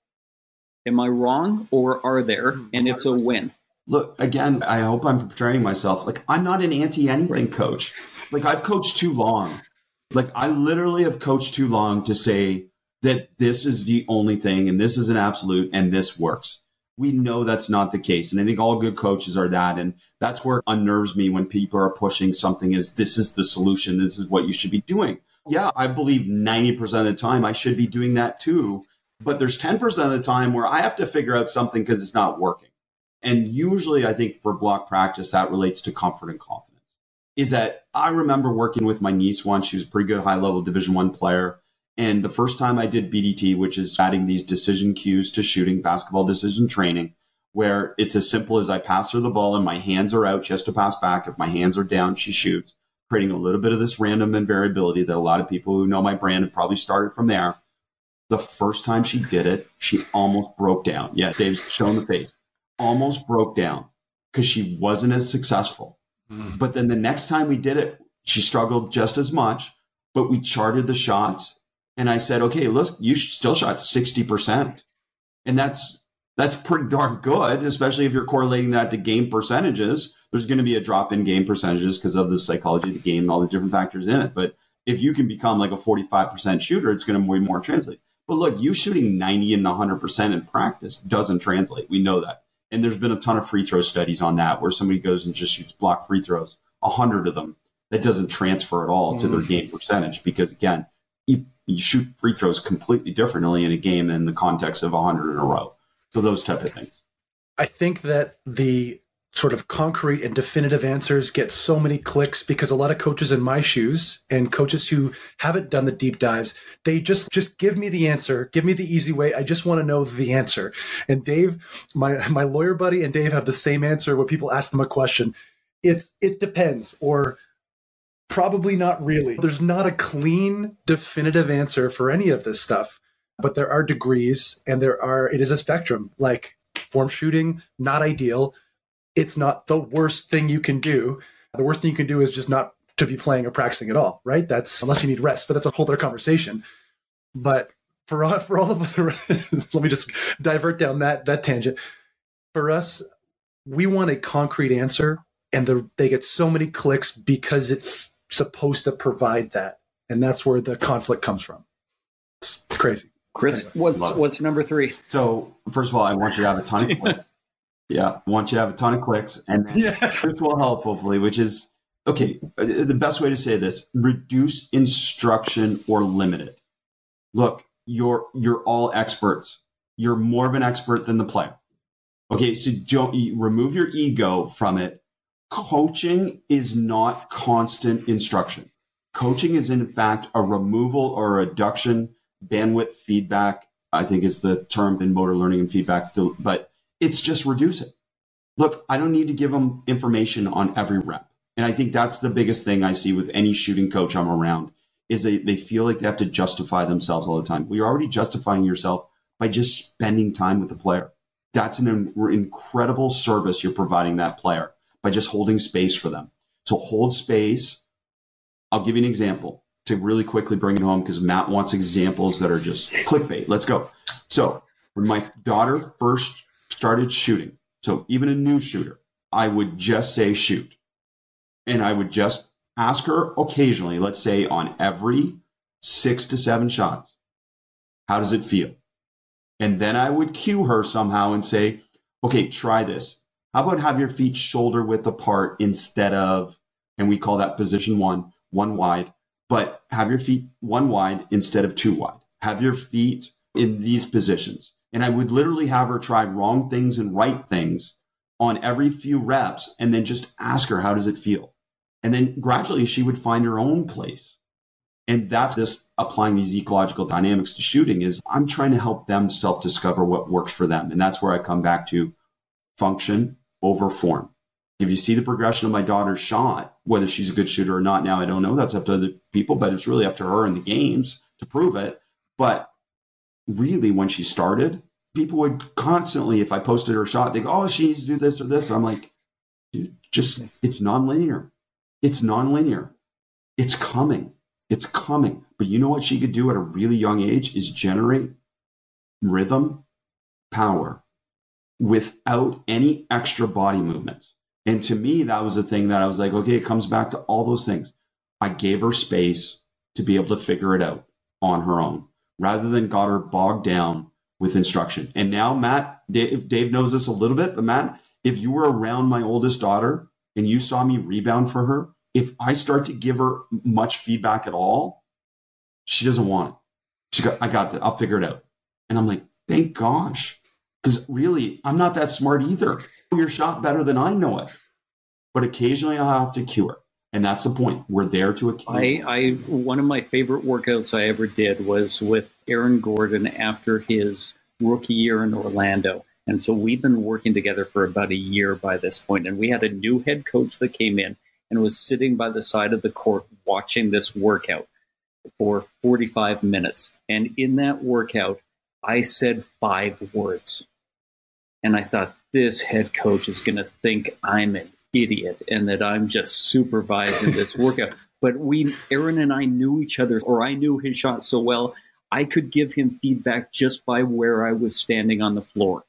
S3: Am I wrong, or are there? And if so, when?
S1: Look, again, I hope I'm portraying myself. Like, I'm not an anti-anything coach. Like, I've coached too long. Like, I literally have coached too long to say that this is the only thing and this is an absolute and this works. We know that's not the case. And I think all good coaches are that. And that's where it unnerves me when people are pushing something as this is the solution. This is what you should be doing. Yeah, I believe 90% of the time I should be doing that too. But there's 10% of the time where I have to figure out something because it's not working. And usually I think for block practice, that relates to comfort and confidence. Is that I remember working with my niece once. She was a pretty good high-level Division I player. And the first time I did BDT, which is adding these decision cues to shooting, basketball decision training, where it's as simple as I pass her the ball and my hands are out. She has to pass back. If my hands are down, she shoots, creating a little bit of this random and variability that a lot of people who know my brand have probably started from there. The first time she did it, she almost broke down. Yeah, Dave's showing the face. Almost broke down because she wasn't as successful. But then the next time we did it, she struggled just as much, but we charted the shots. And I said, okay, look, you still shot 60%. And that's pretty darn good, especially if you're correlating that to game percentages. There's going to be a drop in game percentages because of the psychology of the game and all the different factors in it. But if you can become like a 45% shooter, it's going to way more translate. But look, you shooting 90 and 100% in practice doesn't translate. We know that. And there's been a ton of free throw studies on that where somebody goes and just shoots block free throws, 100 of them. That doesn't transfer at all to their game percentage because, again, you shoot free throws completely differently in a game in the context of 100 in a row. So those type of things.
S2: I think that the sort of concrete and definitive answers get so many clicks because a lot of coaches in my shoes and coaches who haven't done the deep dives, they just give me the answer, give me the easy way. I just want to know the answer. And Dave, my lawyer buddy and Dave have the same answer when people ask them a question. It depends, or probably not really. There's not a clean, definitive answer for any of this stuff, but there are degrees and it is a spectrum. Like form shooting, not ideal. It's not the worst thing you can do. The worst thing you can do is just not to be playing or practicing at all, right? That's unless you need rest, but that's a whole other conversation. But for all of the let me just divert down that tangent. For us, we want a concrete answer, and they get so many clicks because it's supposed to provide that, and that's where the conflict comes from. It's crazy.
S3: Chris, anyway, what's number 3?
S1: So first of all, I want you to have a ton of clicks. Yeah, I want you to have a ton of clicks, and then this will help hopefully, which is, okay, the best way to say this, reduce instruction or limit it. Look, you're all experts. you're more of an expert than the player. Okay, so don't remove your ego from it. Coaching is not constant instruction. Coaching is, in fact, a removal or a reduction bandwidth feedback, I think is the term in motor learning and feedback, but it's just reduce it. Look, I don't need to give them information on every rep. And I think that's the biggest thing I see with any shooting coach I'm around is they feel like they have to justify themselves all the time. Well, you're already justifying yourself by just spending time with the player. That's an incredible service you're providing that player by just holding space for them. So hold space. I'll give you an example to really quickly bring it home because Matt wants examples that are just clickbait. Let's go. So when my daughter first started shooting, so even a new shooter, I would just say shoot. And I would just ask her occasionally, let's say on every 6 to 7 shots, how does it feel? And then I would cue her somehow and say, okay, try this. How about have your feet shoulder width apart instead of, and we call that position one wide, but have your feet 1 wide instead of 2 wide. Have your feet in these positions. And I would literally have her try wrong things and right things on every few reps and then just ask her, how does it feel? And then gradually she would find her own place. And that's this applying these ecological dynamics to shooting is I'm trying to help them self-discover what works for them. And that's where I come back to function over form. If you see the progression of my daughter's shot, whether she's a good shooter or not, now I don't know. That's up to other people, but it's really up to her in the games to prove it. But really, when she started, people would constantly, if I posted her shot, they go, oh, she needs to do this or this. And I'm like, dude, just, it's nonlinear. It's nonlinear. It's coming. It's coming. But you know what she could do at a really young age is generate rhythm, power without any extra body movements. And to me, that was the thing that I was like, okay, it comes back to all those things. I gave her space to be able to figure it out on her own rather than got her bogged down with instruction. And now, Matt, Dave knows this a little bit, but Matt, if you were around my oldest daughter and you saw me rebound for her, if I start to give her much feedback at all, she doesn't want it. I got that. I'll figure it out. And I'm like, thank gosh. Because really, I'm not that smart either. Your shot better than I know it. But occasionally I'll have to cue her. And that's the point. We're there to occasionally.
S3: One of my favorite workouts I ever did was with Aaron Gordon after his rookie year in Orlando. And so we've been working together for about a year by this point. And we had a new head coach that came in and was sitting by the side of the court watching this workout for 45 minutes. And in that workout, I said 5 words. And I thought, this head coach is going to think I'm an idiot and that I'm just supervising this workout. But Aaron and I knew each other, or I knew his shot so well, I could give him feedback just by where I was standing on the floor.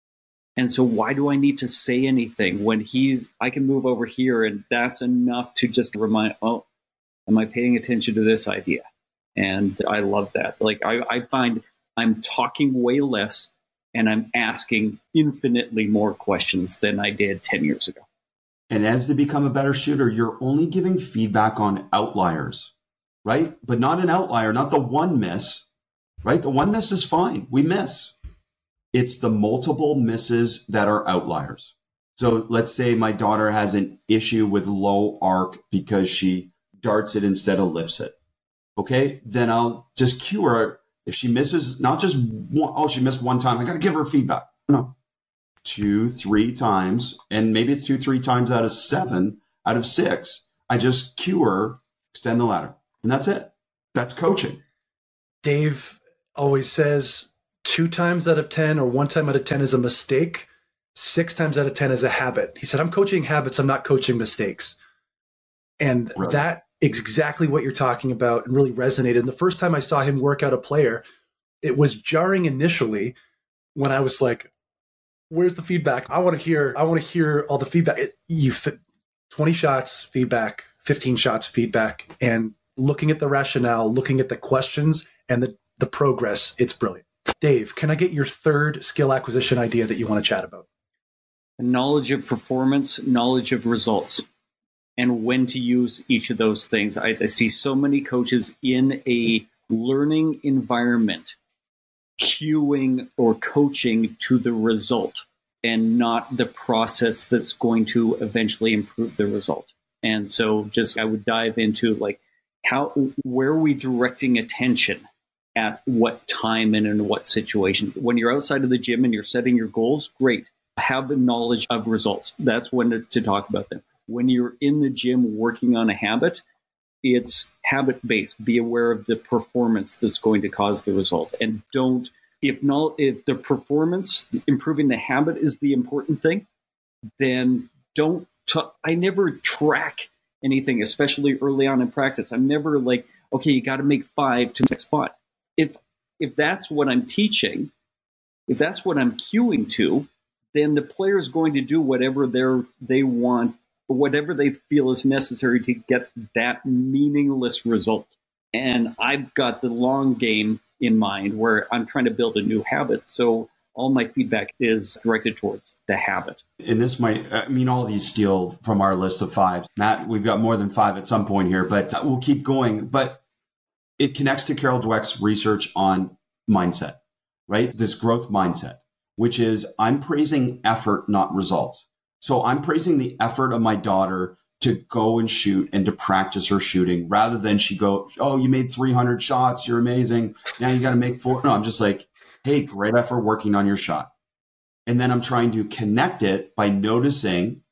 S3: And so why do I need to say anything when I can move over here and that's enough to just remind, oh, am I paying attention to this idea? And I love that. Like I find I'm talking way less and I'm asking infinitely more questions than I did 10 years ago.
S1: And as they become a better shooter, you're only giving feedback on outliers, right? But not an outlier, not the one miss, right? The one miss is fine. We miss. It's the multiple misses that are outliers. So let's say my daughter has an issue with low arc because she darts it instead of lifts it. Okay, then I'll just cue her. If she misses, not just one, oh, she missed one time, I got to give her feedback. No, 2, 3 times, and maybe it's 2, 3 times out of 7, out of 6. I just cue her, extend the ladder, and that's it. That's coaching.
S2: Dave always says 2 times out of 10 or 1 time out of 10 is a mistake. 6 times out of 10 is a habit. He said, I'm coaching habits. I'm not coaching mistakes. And right. That is exactly what you're talking about and really resonated. And the first time I saw him work out a player, it was jarring initially when I was like, where's the feedback? I want to hear all the feedback. 20 shots, feedback, 15 shots, feedback, and looking at the rationale, looking at the questions and the progress. It's brilliant. Dave, can I get your third skill acquisition idea that you want to chat about?
S3: Knowledge of performance, knowledge of results, and when to use each of those things. I see so many coaches in a learning environment cueing or coaching to the result and not the process that's going to eventually improve the result. And so I would dive into like where are we directing attention at what time and in what situations. When you're outside of the gym and you're setting your goals, great. Have the knowledge of results. That's when to talk about them. When you're in the gym working on a habit, it's habit-based. Be aware of the performance that's going to cause the result. And if the performance, improving the habit is the important thing, then I never track anything, especially early on in practice. I'm never like, okay, you got to make 5 to the next spot. If that's what I'm teaching, if that's what I'm cueing to, then the player is going to do whatever they want, whatever they feel is necessary to get that meaningless result. And I've got the long game in mind where I'm trying to build a new habit. So all my feedback is directed towards the habit.
S1: And this all these steal from our list of 5. Matt, we've got more than 5 at some point here, but we'll keep going. But it connects to Carol Dweck's research on mindset, right? This growth mindset, which is I'm praising effort, not results. So I'm praising the effort of my daughter to go and shoot and to practice her shooting rather than she go, oh, you made 300 shots. You're amazing. Now you got to make 4. No, I'm just like, hey, great effort working on your shot. And then I'm trying to connect it by noticing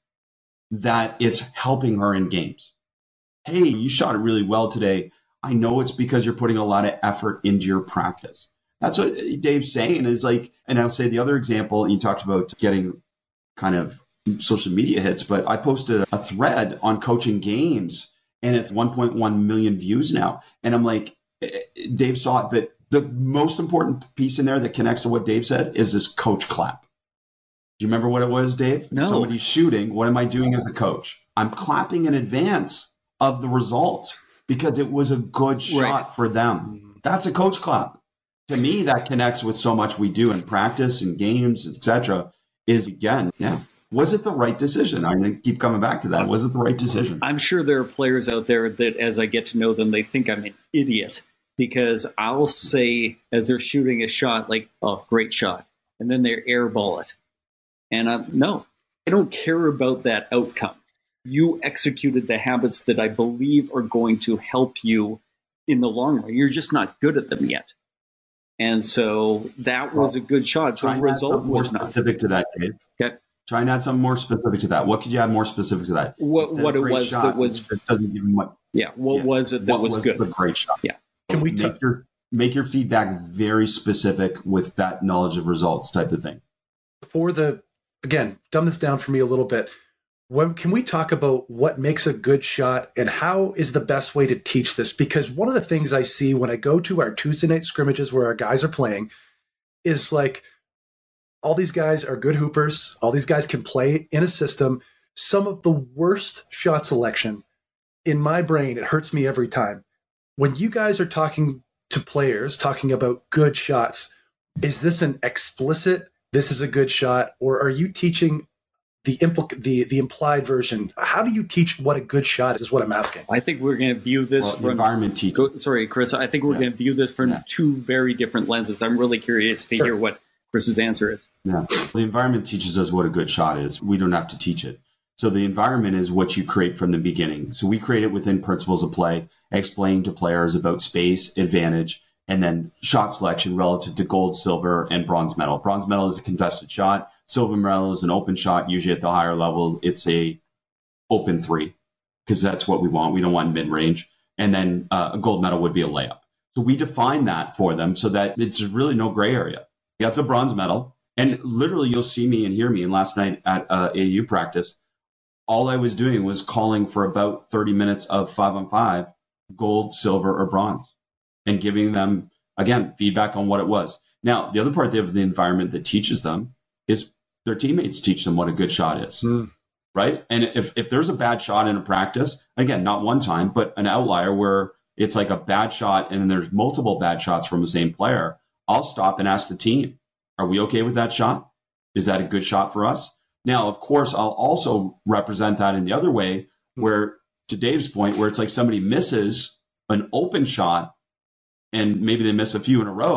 S1: that it's helping her in games. Hey, you shot it really well today. I know it's because you're putting a lot of effort into your practice. That's what Dave's saying is like, and I'll say the other example, you talked about getting kind of social media hits, but I posted a thread on coaching games and it's 1.1 million views now. And I'm like, Dave saw it, but the most important piece in there that connects to what Dave said is this coach clap. Do you remember what it was, Dave?
S3: No.
S1: If somebody's shooting, what am I doing as a coach? I'm clapping in advance of the result because it was a good shot for them. That's a coach clap. To me, that connects with so much we do in practice and games, etc. Is again, was it the right decision? I'm going to keep coming back to that. Was it the right decision?
S3: I'm sure there are players out there that as I get to know them, they think I'm an idiot because I'll say as they're shooting a shot, like, oh, great shot. And then they airball it. And no, I don't care about that outcome. You executed the habits that I believe are going to help you in the long run. You're just not good at them yet. And so that was a good shot. The result was not
S1: specific to that, Dave.
S3: Okay.
S1: Try and add something more specific to that. What could you add more specific to that?
S3: What it was shot, that was
S1: doesn't even what.
S3: Yeah. What was it that was good?
S1: The great shot.
S3: Yeah.
S2: Can we
S1: make your feedback very specific with that knowledge of results type of thing?
S2: Again, dumb this down for me a little bit. Can we talk about what makes a good shot and how is the best way to teach this? Because one of the things I see when I go to our Tuesday night scrimmages where our guys are playing is like, all these guys are good hoopers. All these guys can play in a system. Some of the worst shot selection in my brain, it hurts me every time. When you guys are talking to players, talking about good shots, is this an explicit, this is a good shot, or are you teaching the implied version? How do you teach what a good shot is what I'm asking.
S3: I think we're going to view this from
S1: environment teaching.
S3: Sorry, Chris. I think we're going to view this from 2 very different lenses. I'm really curious to hear what Chris's answer is.
S1: Yeah. The environment teaches us what a good shot is. We don't have to teach it. So the environment is what you create from the beginning. So we create it within principles of play, explain to players about space, advantage, and then shot selection relative to gold, silver, and bronze medal. Bronze medal is a contested shot. Silver medal is an open shot. Usually at the higher level, it's a open 3 because that's what we want. We don't want mid-range. And then a gold medal would be a layup. So we define that for them so that it's really no gray area. That's a bronze medal. And literally you'll see me and hear me. And last night at AU practice, all I was doing was calling for about 30 minutes of 5-on-5, gold, silver, or bronze, and giving them, again, feedback on what it was. Now, the other part of the environment that teaches them is their teammates teach them what a good shot is, right? And if there's a bad shot in a practice, again, not one time, but an outlier where it's like a bad shot and then there's multiple bad shots from the same player, I'll stop and ask the team, are we okay with that shot? Is that a good shot for us? Now, of course, I'll also represent that in the other way where, to Dave's point, where it's like somebody misses an open shot and maybe they miss a few in a row.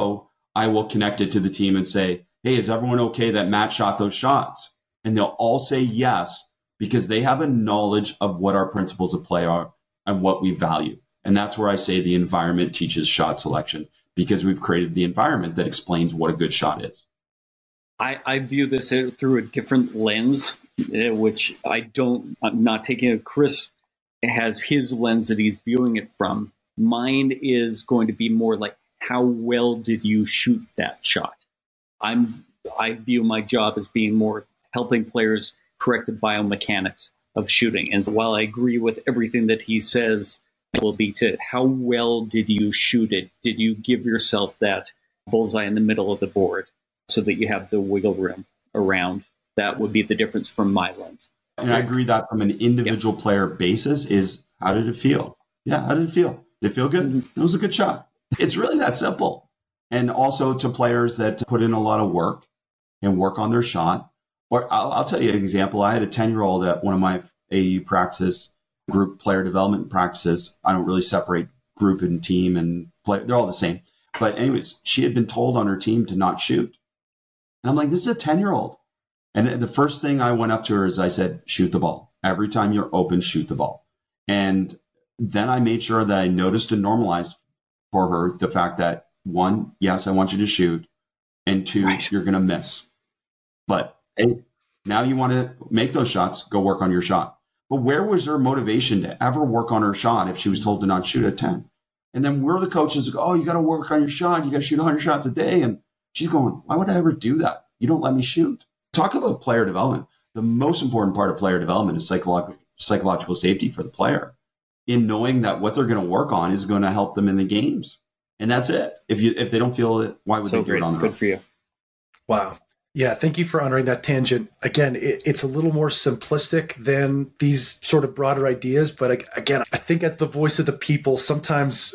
S1: I will connect it to the team and say, hey, is everyone okay that Matt shot those shots? And they'll all say yes, because they have a knowledge of what our principles of play are and what we value. And that's where I say the environment teaches shot selection, because we've created the environment that explains what a good shot is.
S3: I view this through a different lens, which I'm not taking it. Chris has his lens that he's viewing it from. Mine is going to be more like, how well did you shoot that shot? I view my job as being more helping players correct the biomechanics of shooting. And so while I agree with everything that he says, it will be to how well did you shoot it? Did you give yourself that bullseye in the middle of the board so that you have the wiggle room around? That would be the difference from my lens.
S1: And I agree that from an individual player basis is, how did it feel? Yeah, how did it feel? Did it feel good? Mm-hmm. It was a good shot. It's really that simple. And also to players that put in a lot of work and work on their shot. Or I'll tell you an example. I had a 10-year-old at one of my AAU practices, group player development practices. I don't really separate group and team and play. They're all the same. But anyways, she had been told on her team to not shoot. And I'm like, this is a 10-year-old. And the first thing I went up to her is I said, shoot the ball. Every time you're open, shoot the ball. And then I made sure that I noticed and normalized for her the fact that, one, yes, I want you to shoot. And two, right, you're going to miss. But hey, now you want to make those shots, go work on your shot. But where was her motivation to ever work on her shot if she was told to not shoot at 10? And then we're the coaches that go, oh, you got to work on your shot. You got to shoot 100 shots a day. And she's going, why would I ever do that? You don't let me shoot. Talk about player development. The most important part of player development is psychological safety for the player, in knowing that what they're going to work on is going to help them in the games. And that's it. If they don't feel it, why would they do it on their own?
S3: Good for you.
S2: Wow. Yeah, thank you for honoring that tangent. Again, it's a little more simplistic than these sort of broader ideas. But again, I think as the voice of the people, sometimes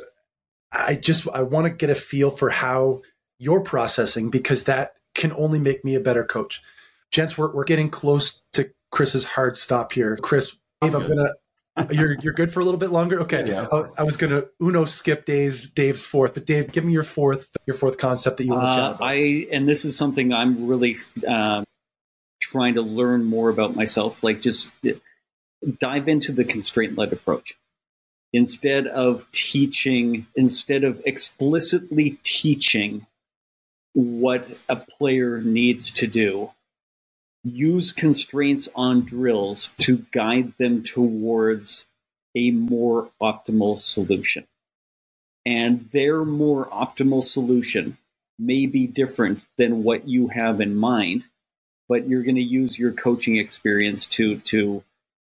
S2: I want to get a feel for how you're processing, because that can only make me a better coach. Gents, we're getting close to Chris's hard stop here. Chris, Dave, you're good for a little bit longer? Okay. Yeah. I was going to skip Dave's fourth, but Dave, give me your fourth concept that you want to chat about.
S3: And this is something I'm really trying to learn more about myself. Like, just dive into the constraint-led approach. Instead of explicitly teaching what a player needs to do, use constraints on drills to guide them towards a more optimal solution. And their more optimal solution may be different than what you have in mind, but you're going to use your coaching experience to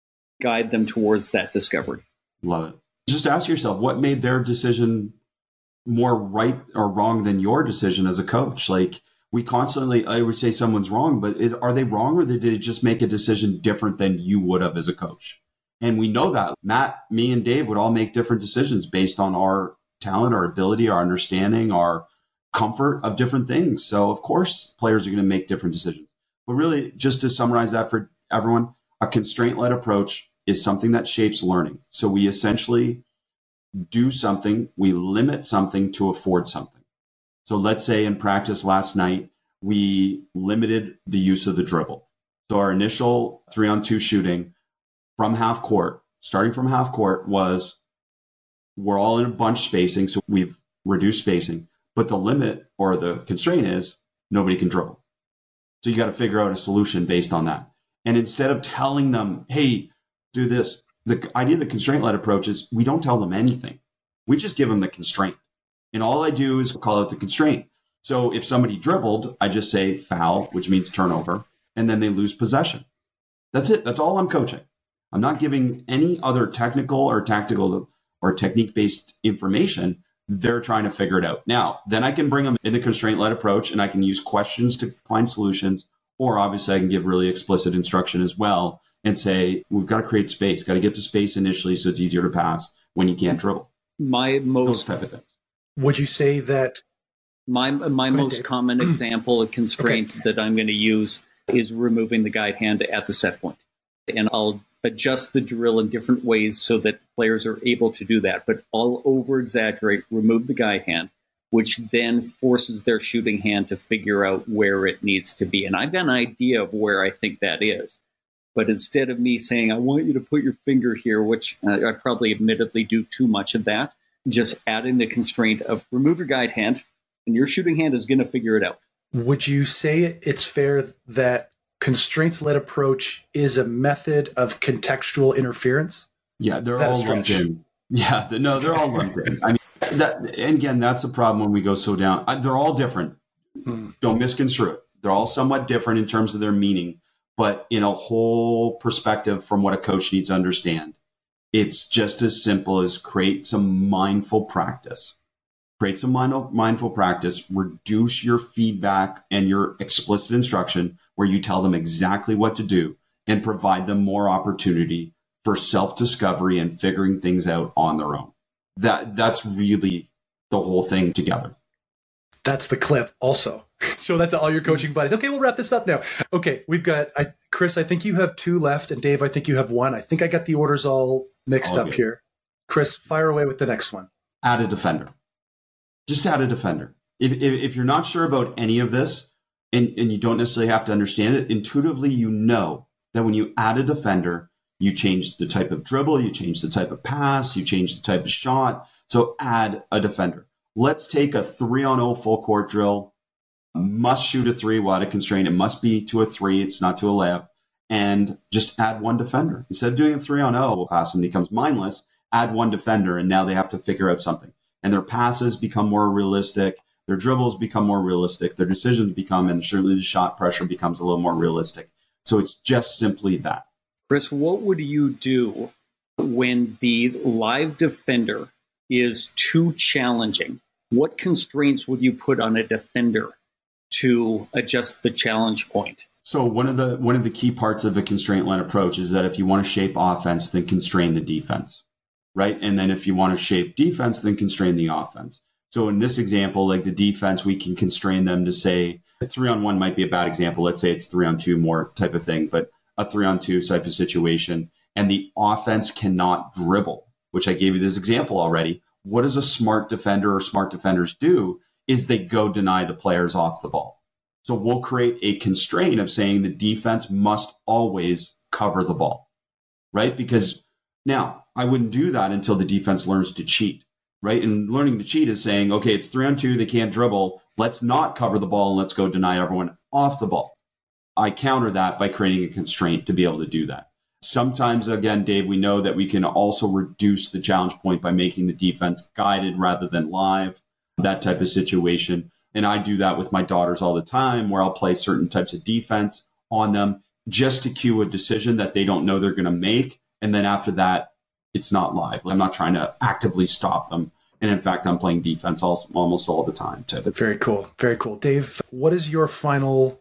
S3: guide them towards that discovery.
S1: Love it. Just ask yourself, what made their decision more right or wrong than your decision as a coach? Like, we constantly, I would say someone's wrong, but are they wrong, or did they just make a decision different than you would have as a coach? And we know that Matt, me, and Dave would all make different decisions based on our talent, our ability, our understanding, our comfort of different things. So of course, players are going to make different decisions. But really, just to summarize that for everyone, a constraint-led approach is something that shapes learning. So we essentially do something, we limit something to afford something. So let's say in practice last night, we limited the use of the dribble. So our initial 3-on-2 shooting from half court, starting from half court, was we're all in a bunch spacing. So we've reduced spacing, but the limit or the constraint is nobody can dribble. So you got to figure out a solution based on that. And instead of telling them, hey, do this, the idea of the constraint-led approach is we don't tell them anything. We just give them the constraint. And all I do is call out the constraint. So if somebody dribbled, I just say foul, which means turnover, and then they lose possession. That's it. That's all I'm coaching. I'm not giving any other technical or tactical or technique-based information. They're trying to figure it out. Now, then I can bring them in the constraint-led approach, and I can use questions to find solutions, or obviously I can give really explicit instruction as well and say, we've got to create space, got to get to space initially so it's easier to pass when you can't dribble. Those type of things.
S2: Would you say that
S3: my most common example of constraint that I'm going to use is removing the guide hand at the set point? And I'll adjust the drill in different ways so that players are able to do that. But I'll over-exaggerate, remove the guide hand, which then forces their shooting hand to figure out where it needs to be. And I've got an idea of where I think that is. But instead of me saying, I want you to put your finger here, which I probably admittedly do too much of that, just adding the constraint of remove your guide hand and your shooting hand is going to figure it out.
S2: Would you say it's fair that constraints-led approach is a method of contextual interference?
S1: Yeah, they're all lumped in. Yeah, they're all lumped in. I mean, and again, that's the problem when we go so down. They're all different. Don't misconstrue it. They're all somewhat different in terms of their meaning. But in a whole perspective from what a coach needs to understand, it's just as simple as create some mindful practice. Create some mindful practice, reduce your feedback and your explicit instruction where you tell them exactly what to do and provide them more opportunity for self-discovery and figuring things out on their own. That's really the whole thing together.
S2: That's the clip also. So that's all your coaching buddies. Okay, we'll wrap this up now. Okay, we've got, Chris, I think you have 2 left, and Dave, I think you have 1. I think I got the orders all mixed up here. Chris, fire away with the next one.
S1: Add a defender. Just add a defender. If you're not sure about any of this, and you don't necessarily have to understand it, intuitively you know that when you add a defender, you change the type of dribble, you change the type of pass, you change the type of shot. So add a defender. Let's take a 3-on-0 full court drill. Must shoot a 3 without a constraint. It must be to a 3. It's not to a layup. And just add 1 defender. Instead of doing a 3-on-0 pass and becomes mindless, add 1 defender, and now they have to figure out something. And their passes become more realistic. Their dribbles become more realistic. Their decisions become, and certainly the shot pressure becomes a little more realistic. So it's just simply that.
S3: Chris, what would you do when the live defender is too challenging? What constraints would you put on a defender to adjust the challenge point?
S1: So one of the key parts of a constraint-led approach is that if you want to shape offense, then constrain the defense, right? And then if you want to shape defense, then constrain the offense. So in this example, like the defense, we can constrain them to say a 3-on-1 might be a bad example. Let's say it's 3-on-2 more type of thing, but a 3-on-2 type of situation. And the offense cannot dribble, which I gave you this example already. What does a smart defender or smart defenders do is they go deny the players off the ball. So we'll create a constraint of saying the defense must always cover the ball, right? Because now I wouldn't do that until the defense learns to cheat, right? And learning to cheat is saying, okay, it's 3-on-2, they can't dribble. Let's not cover the ball and let's go deny everyone off the ball. I counter that by creating a constraint to be able to do that. Sometimes, again, Dave, we know that we can also reduce the challenge point by making the defense guided rather than live, that type of situation. And I do that with my daughters all the time, where I'll play certain types of defense on them just to cue a decision that they don't know they're going to make. And then after that, it's not live. I'm not trying to actively stop them. And in fact, I'm playing defense almost all the time.
S2: Very cool. Very cool. Dave, what is your final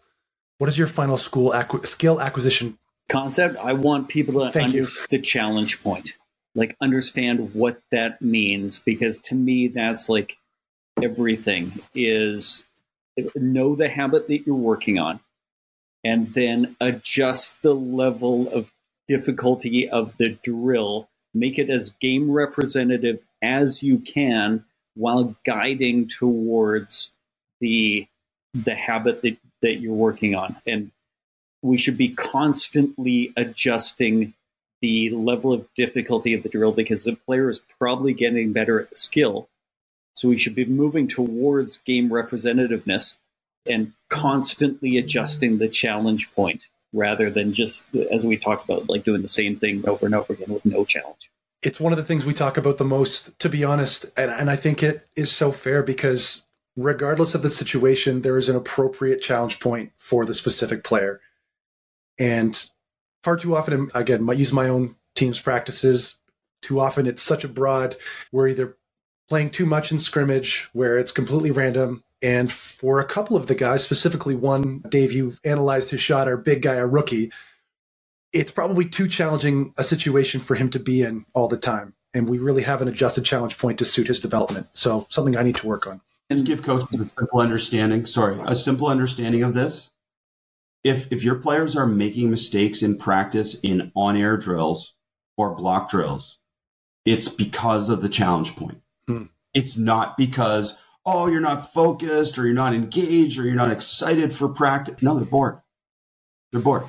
S2: skill acquisition
S3: concept? I want people to understand the challenge point, like understand what that means, because to me, that's like everything is know the habit that you're working on and then adjust the level of difficulty of the drill, make it as game representative as you can while guiding towards the habit that you're working on. And we should be constantly adjusting the level of difficulty of the drill because the player is probably getting better at the skill. So we should be moving towards game representativeness and constantly adjusting the challenge point rather than just, as we talked about, like doing the same thing over and over again with no challenge.
S2: It's one of the things we talk about the most, to be honest, and I think it is so fair because regardless of the situation, there is an appropriate challenge point for the specific player. And far too often, again, I use my own team's practices. Too often, it's such a broad, we're either playing too much in scrimmage where it's completely random. And for a couple of the guys, specifically one, Dave, you've analyzed his shot, our big guy, our rookie, it's probably too challenging a situation for him to be in all the time. And we really have an adjusted challenge point to suit his development. So something I need to work on.
S1: Just give coaches a simple understanding of this. If your players are making mistakes in practice in on-air drills or block drills, it's because of the challenge point. It's not because, oh, you're not focused or you're not engaged or you're not excited for practice. No, they're bored. They're bored.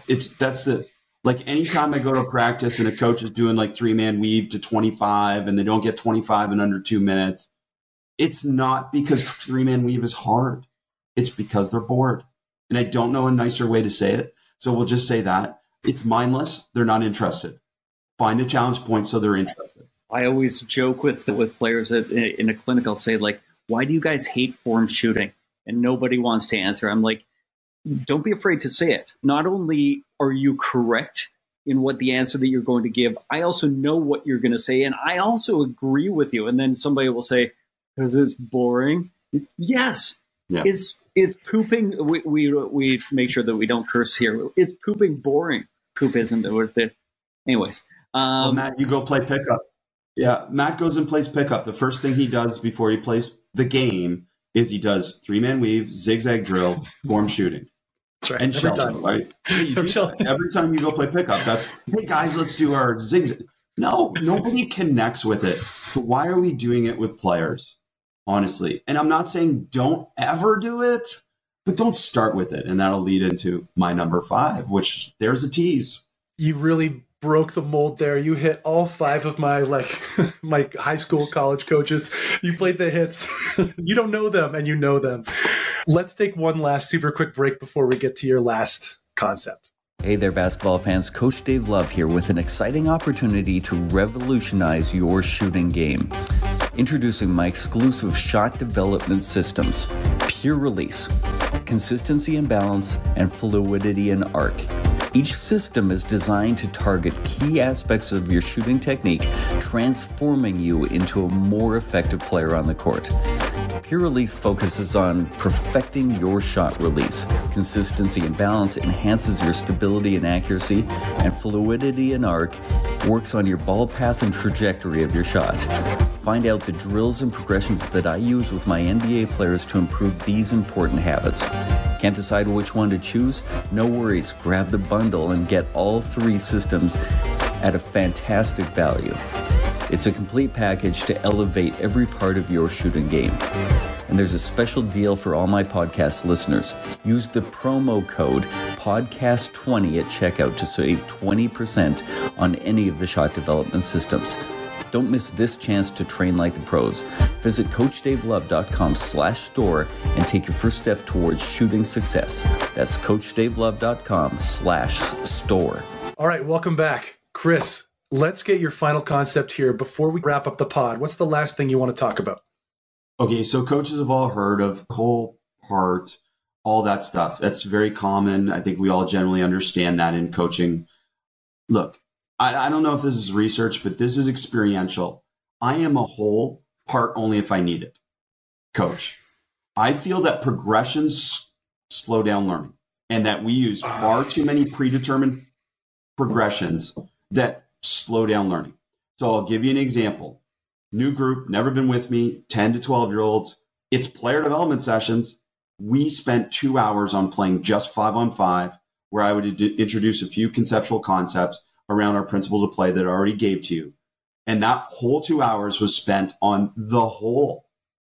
S1: Like anytime I go to practice and a coach is doing like 3-man weave to 25 and they don't get 25 in under 2 minutes, it's not because 3-man weave is hard. It's because they're bored. And I don't know a nicer way to say it. So we'll just say that. It's mindless. They're not interested. Find a challenge point so they're interested.
S3: I always joke with players in a clinic. I'll say, like, why do you guys hate form shooting? And nobody wants to answer. I'm like, don't be afraid to say it. Not only are you correct in what the answer that you're going to give, I also know what you're going to say, and I also agree with you. And then somebody will say, is this boring? Yes. Yeah. It's pooping. We make sure that we don't curse here. Is pooping boring? Poop isn't worth it. Anyways.
S1: Well, Matt, you go play pickup. Yeah, Matt goes and plays pickup. The first thing he does before he plays the game is he does 3-man weave, zigzag drill, form shooting.
S2: That's right.
S1: And
S2: every
S1: shelter,
S2: time.
S1: right? Every time you go play pickup, that's, hey guys, let's do our zigzag. No, nobody connects with it. So why are we doing it with players? Honestly. And I'm not saying don't ever do it, but don't start with it. And that'll lead into my number 5, which there's a tease.
S2: You really broke the mold there. You hit all 5 of my my high school, college coaches. You played the hits. You don't know them and you know them. Let's take one last super quick break before we get to your last concept.
S4: Hey there, basketball fans. Coach Dave Love here with an exciting opportunity to revolutionize your shooting game. Introducing my exclusive shot development systems, Pure Release, Consistency and Balance, and Fluidity and Arc. Each system is designed to target key aspects of your shooting technique, transforming you into a more effective player on the court. Pure Release focuses on perfecting your shot release. Consistency and Balance enhances your stability and accuracy, and Fluidity and Arc works on your ball path and trajectory of your shot. Find out the drills and progressions that I use with my NBA players to improve these important habits. Can't decide which one to choose? No worries, grab the bundle and get all 3 systems at a fantastic value. It's a complete package to elevate every part of your shooting game. And there's a special deal for all my podcast listeners. Use the promo code PODCAST20 at checkout to save 20% on any of the shot development systems. Don't miss this chance to train like the pros. Visit CoachDaveLove.com/store and take your first step towards shooting success. That's CoachDaveLove.com/store.
S2: All right, welcome back. Chris, let's get your final concept here before we wrap up the pod. What's the last thing you want to talk about?
S1: Okay, so coaches have all heard of whole part, all that stuff. That's very common. I think we all generally understand that in coaching. Look, I don't know if this is research, but this is experiential. I am a whole part only if I need it. Coach, I feel that progressions slow down learning and that we use far too many predetermined progressions that slow down learning. So I'll give you an example. New group, never been with me, 10 to 12-year-olds. It's player development sessions. We spent 2 hours on playing just 5-on-5, where I would introduce a few conceptual concepts around our principles of play that I already gave to you. And that whole 2 hours was spent on the whole.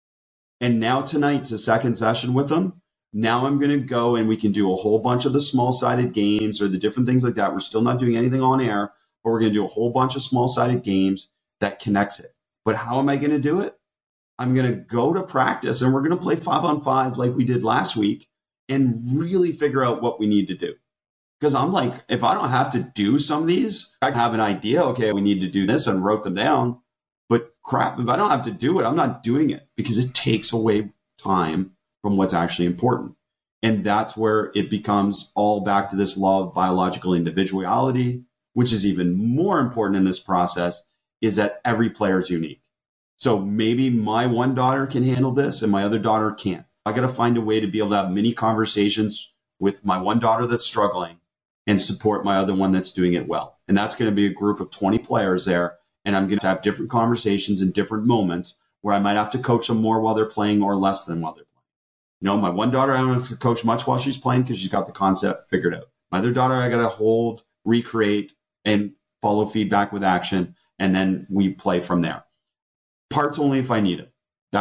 S1: And now tonight's a second session with them. Now I'm going to go and we can do a whole bunch of the small-sided games or the different things like that. We're still not doing anything on air, but we're going to do a whole bunch of small-sided games that connects it. But how am I going to do it? I'm going to go to practice and we're going to play 5-on-5 like we did last week and really figure out what we need to do. Because I'm like, if I don't have to do some of these, I have an idea, okay, we need to do this and wrote them down. But crap, if I don't have to do it, I'm not doing it because it takes away time from what's actually important. And that's where it becomes all back to this law of biological individuality, which is even more important in this process, is that every player is unique. So maybe my one daughter can handle this and my other daughter can't. I got to find a way to be able to have mini conversations with my one daughter that's struggling and support my other one that's doing it well. And that's going to be a group of 20 players there. And I'm going to have different conversations in different moments where I might have to coach them more while they're playing or less than while they're playing. You know, my one daughter, I don't have to coach much while she's playing because she's got the concept figured out. My other daughter, I got to hold, recreate, and follow feedback with action. And then we play from there. Parts only if I need it.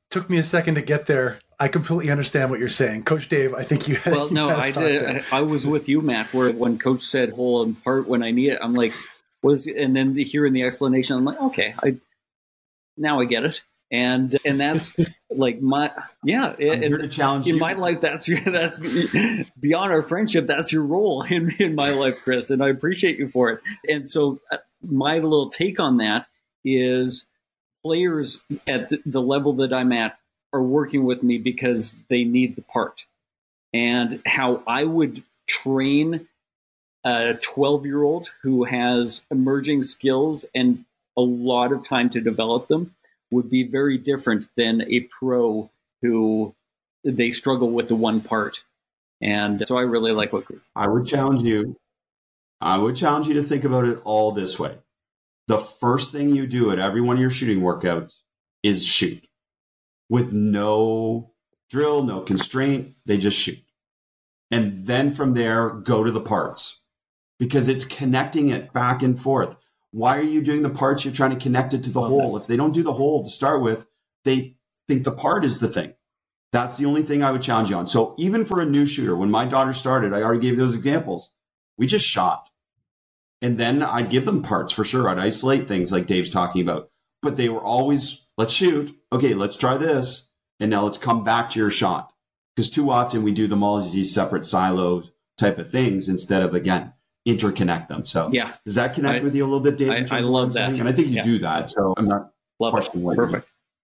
S2: took me a second to get there. I completely understand what you're saying. Coach Dave, I think you had
S3: Well, no, I did. I was with you, Matt, where when Coach said whole and part when I need it, I'm like, and then hearing the explanation, I'm like, okay, now I get it. And that's like
S1: I'm here to challenge
S3: in
S1: you.
S3: my life. That's beyond our friendship. That's your role in my life, Chris, and I appreciate you for it. And so my little take on that is players at the level that I'm at are working with me because they need the part. And how I would train a 12-year-old who has emerging skills and a lot of time to develop them would be very different than a pro who they struggle with the one part. And so I really like what
S1: I would challenge you. I would challenge you to think about it all this way. The first thing you do at every one of your shooting workouts is shoot. With no drill, no constraint, they just shoot. And then from there, go to the parts. Because it's connecting it back and forth. Why are you doing the parts? You're trying to connect it to the hole. If they don't do the hole to start with, they think the part is the thing. That's the only thing I would challenge you on. So even for a new shooter, when my daughter started, I already gave those examples. We just shot. And then I'd give them parts for sure. I'd isolate things like Dave's talking about. But they were always, let's shoot. Okay, let's try this. And now let's come back to your shot. Because too often we do them all as these separate silos type of things instead of, again, interconnect them. So
S3: yeah,
S1: does that connect with you a little bit, Dave?
S3: I love that.
S1: And I think you do that. So I'm not questioning what
S3: Perfect.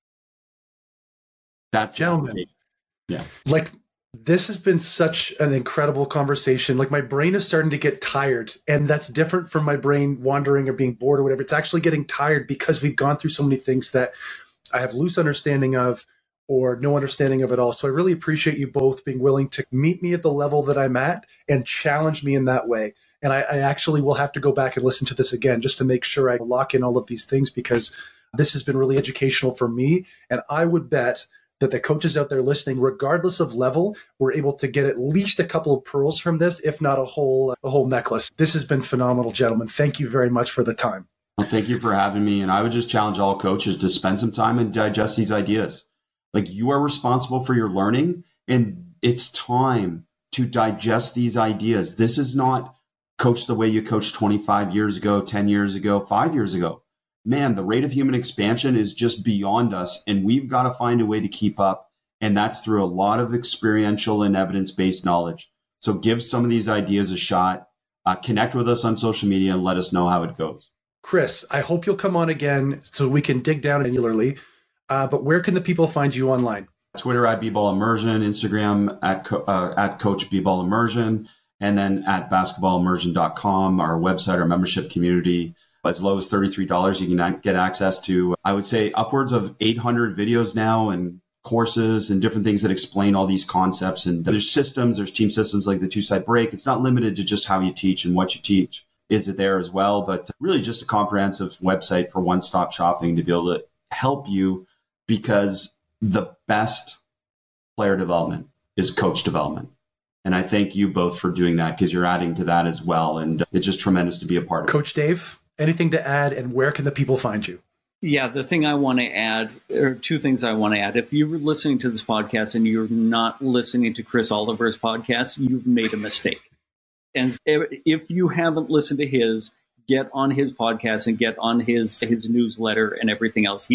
S1: That's
S2: gentlemen.
S1: Yeah.
S2: Like, this has been such an incredible conversation. Like, my brain is starting to get tired, and that's different from my brain wandering or being bored or whatever. It's actually getting tired because we've gone through so many things that I have loose understanding of or no understanding of at all. So I really appreciate you both being willing to meet me at the level that I'm at and challenge me in that way. And I actually will have to go back and listen to this again just to make sure I lock in all of these things, because this has been really educational for me. And I would bet that the coaches out there listening, regardless of level, were able to get at least a couple of pearls from this, if not a whole necklace. This has been phenomenal, gentlemen. Thank you very much for the time.
S1: Well, thank you for having me. And I would just challenge all coaches to spend some time and digest these ideas. Like, you are responsible for your learning, and it's time to digest these ideas. This is not coach the way you coached 25 years ago, 10 years ago, 5 years ago. Man, the rate of human expansion is just beyond us, and we've got to find a way to keep up. And that's through a lot of experiential and evidence-based knowledge. So give some of these ideas a shot. Connect with us on social media and let us know how it goes.
S2: Chris, I hope you'll come on again so we can dig down granularly. But where can the people find you online?
S1: Twitter at B-Ball Immersion, Instagram at Coach B-Ball Immersion, and then at basketballimmersion.com, our website, our membership community. As low as $33, you can get access to, I would say, upwards of 800 videos now and courses and different things that explain all these concepts. And there's systems, there's team systems like the two-side break. It's not limited to just how you teach and what you teach. Is it there as well? But really just a comprehensive website for one-stop shopping to be able to help you, because the best player development is coach development. And I thank you both for doing that, because you're adding to that as well. And it's just tremendous to be a part of it.
S2: Coach Dave, anything to add, and where can the people find you?
S3: Yeah, the thing I want to add, or two things I want to add. If you're listening to this podcast and you're not listening to Chris Oliver's podcast, you've made a mistake. And if you haven't listened to his, get on his podcast and get on his newsletter and everything else.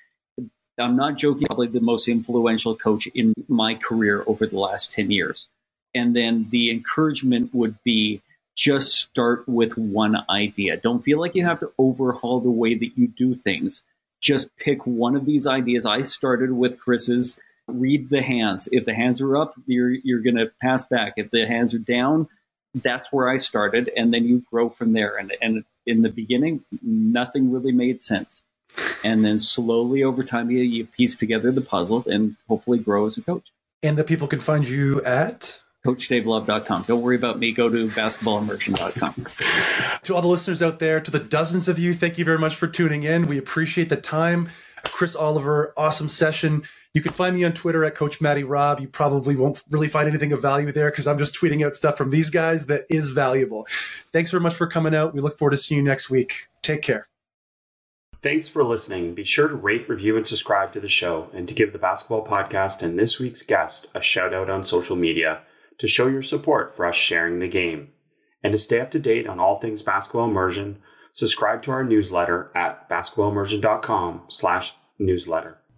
S3: I'm not joking, probably the most influential coach in my career over the last 10 years. And then the encouragement would be, just start with one idea. Don't feel like you have to overhaul the way that you do things. Just pick one of these ideas. I started with Chris's, read the hands. If the hands are up, you're going to pass back. If the hands are down, that's where I started. And then you grow from there. And in the beginning, nothing really made sense. And then slowly over time, you piece together the puzzle and hopefully grow as a coach.
S2: And the people can find you at
S3: CoachDaveLove.com. Don't worry about me. Go to BasketballImmersion.com.
S2: To all the listeners out there, to the dozens of you, thank you very much for tuning in. We appreciate the time. Chris Oliver, awesome session. You can find me on Twitter at Coach Matty Rob. You probably won't really find anything of value there, because I'm just tweeting out stuff from these guys that is valuable. Thanks very much for coming out. We look forward to seeing you next week. Take care.
S5: Thanks for listening. Be sure to rate, review, and subscribe to the show, and to give the Basketball Podcast and this week's guest a shout out on social media to show your support for us sharing the game. And to stay up to date on all things Basketball Immersion, subscribe to our newsletter at basketballimmersion.com/newsletter.